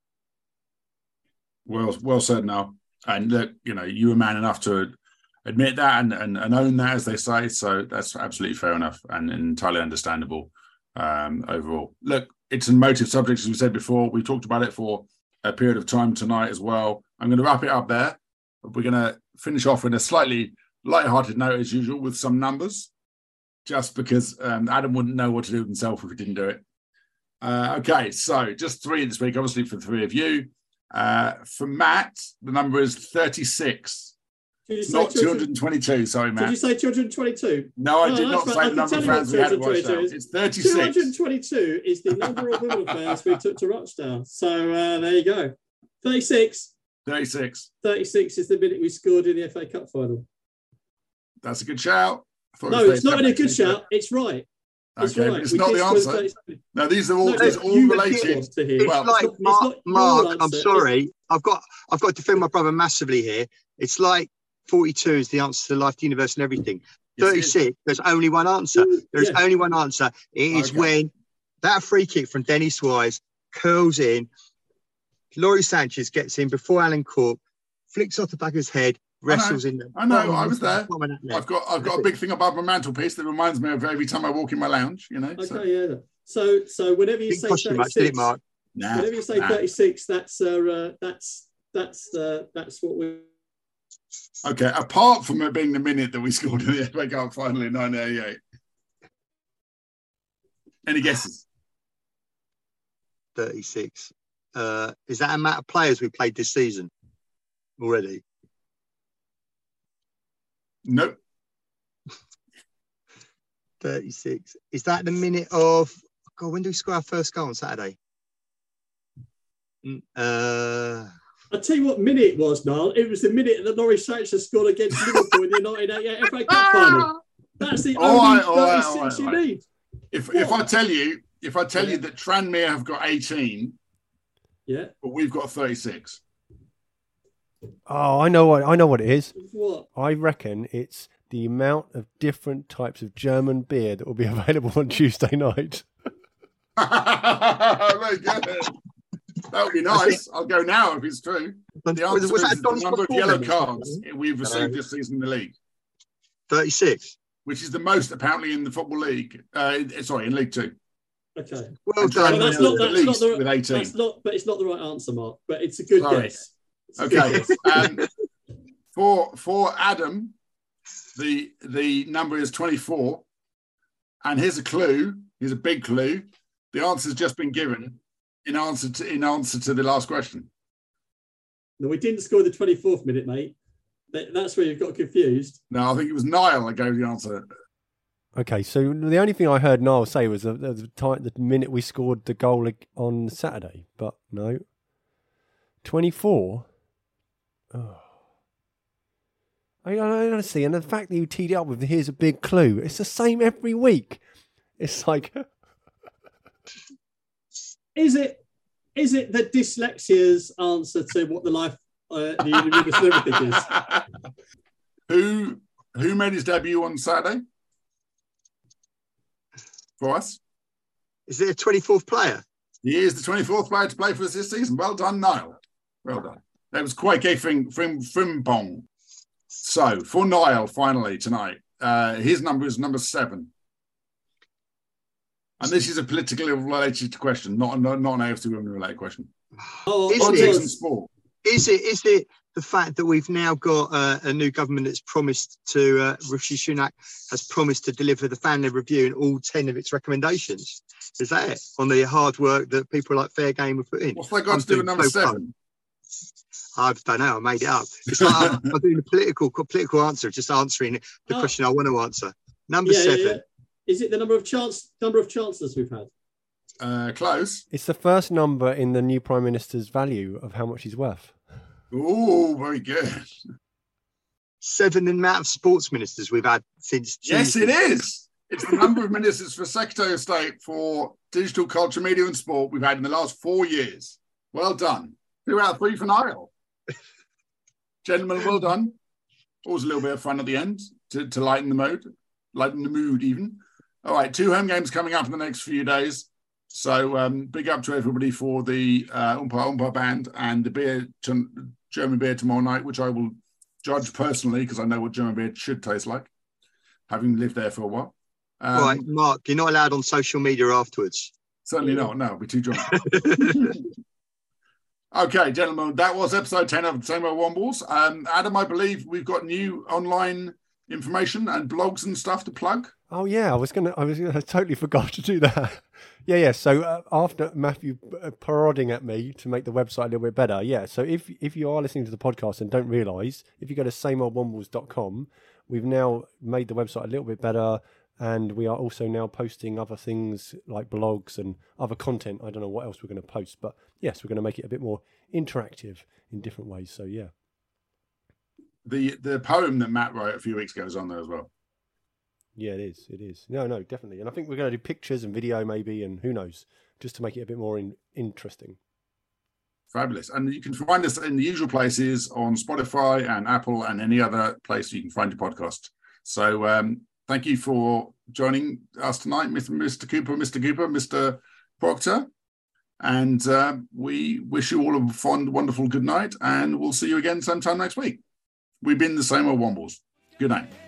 Well said, Noel. And look, you were man enough to admit that and own that, as they say. So that's absolutely fair enough and entirely understandable overall. Look, it's an emotive subject, as we said before. We talked about it for a period of time tonight as well. I'm going to wrap it up there. We're going to finish off in a slightly light-hearted note, as usual, with some numbers, just because Adam wouldn't know what to do with himself if he didn't do it. Okay, so just 3 this week, obviously, for the 3 of you. For Matt, the number is 36. It's not 222, sorry, Matt. Did you say 222? No, I did not say the number of fans we had at Rochdale. It's 36. 222 is the number of Wimbledon fans we took to Rochdale. So there you go. 36. 36. 36 is the minute we scored in the FA Cup final. That's a good shout. No, it's not really a good shout. It's right. It's okay, right. It's not the answer. No, these are all related. It's like Mark. I'm sorry. I've got to defend my brother massively here. It's like 42 is the answer to life, the universe, and everything. 36. There's only one answer. There's only one answer. It is when that free kick from Dennis Wise curls in. Laurie Sanchez gets in before Alan Cork, flicks off the back of his head, wrestles in there. I know, I was there. I've got a big thing above my mantelpiece that reminds me of every time I walk in my lounge, Okay, So whenever you say 36, Mark. Whenever you say 36, that's what we. Okay, apart from it being the minute that we scored in the FA Cup final in 1988. Any guesses? 36. Is that amount of players we played this season already? Nope. 36. Is that the minute of... God, when do we score our first goal on Saturday? I'll tell you what minute it was, Niall. It was the minute that Norwich Saints scored against Liverpool in the 1988 FA Cup final. That's the only 36 you need. If I tell you that Tranmere have got 18, but we've got 36. Oh, I know what it is. What? I reckon it's the amount of different types of German beer that will be available on Tuesday night. Very good. That would be nice. I'll go now if it's true. The answer is the number of yellow cards we've received this season in the league. 36. Which is the most apparently in the Football League. In League Two. Okay. Well done. That's not with 18. But it's not the right answer, Mark. But it's a good guess. Okay. For Adam, the number is 24. And here's a clue. Here's a big clue. The answer's just been given in answer to the last question. No, we didn't score the 24th minute, mate. That's where you've got confused. No, I think it was Niall that gave the answer. Okay, so the only thing I heard Niall say was the minute we scored the goal on Saturday, but no. 24? Oh. I honestly, and the fact that you teed it up with here's a big clue, it's the same every week. It's like... Is it the dyslexia's answer to what the life the universe and everything is? Who made his debut on Saturday for us? Is it a 24th player? He is the 24th player to play for us this season. Well done, Niall. Well done. That was quite a Frimpong. So for Niall, finally tonight, his number is number 7. And this is a politically related question, not an AFC women related question. Politics and sport. Is it the fact that we've now got a new government that's promised to, Rishi Sunak has promised to deliver the family review and all 10 of its recommendations? Is that it? On the hard work that people like Fair Game have put in? What's that got to do with number 7? I don't know. I made it up. It's like I'm doing a political answer, just answering the question I want to answer. Number 7. Yeah. Is it the number of chancellors we've had? Close. It's the first number in the new Prime Minister's value of how much he's worth. Oh, very good. 7 in the amount of sports ministers we've had since... Yes, it is. It's the number of ministers for Secretary of State for Digital, Culture, Media and Sport we've had in the last 4 years. Well done. 2 out of 3 for Niall. Gentlemen, well done. Always a little bit of fun at the end to lighten the mood even. All right, 2 home games coming up in the next few days. So big up to everybody for the Oompa band and the German beer tomorrow night, which I will judge personally because I know what German beer should taste like, having lived there for a while. Right, Mark, you're not allowed on social media afterwards. Certainly not. No, I'll be too drunk. Okay, gentlemen, that was episode 10 of the Same Old Wombles. Adam, I believe we've got new online information and blogs and stuff to plug. Oh yeah, I totally forgot to do that. Yeah. So after Matthew prodding at me to make the website a little bit better, yeah. So if you are listening to the podcast and don't realise, if you go to sameoldwombles.com, we've now made the website a little bit better, and we are also now posting other things like blogs and other content. I don't know what else we're going to post, but yes, we're going to make it a bit more interactive in different ways. So yeah. The poem that Matt wrote a few weeks ago is on there as well. Yeah, it is. It is. No, definitely. And I think we're going to do pictures and video maybe, and who knows, just to make it a bit more interesting. Fabulous. And you can find us in the usual places on Spotify and Apple and any other place you can find your podcast. So thank you for joining us tonight, Mr. Cooper, Mr. Proctor. And we wish you all a fond, wonderful good night, and we'll see you again sometime next week. We've been the Same Old Wombles. Good night.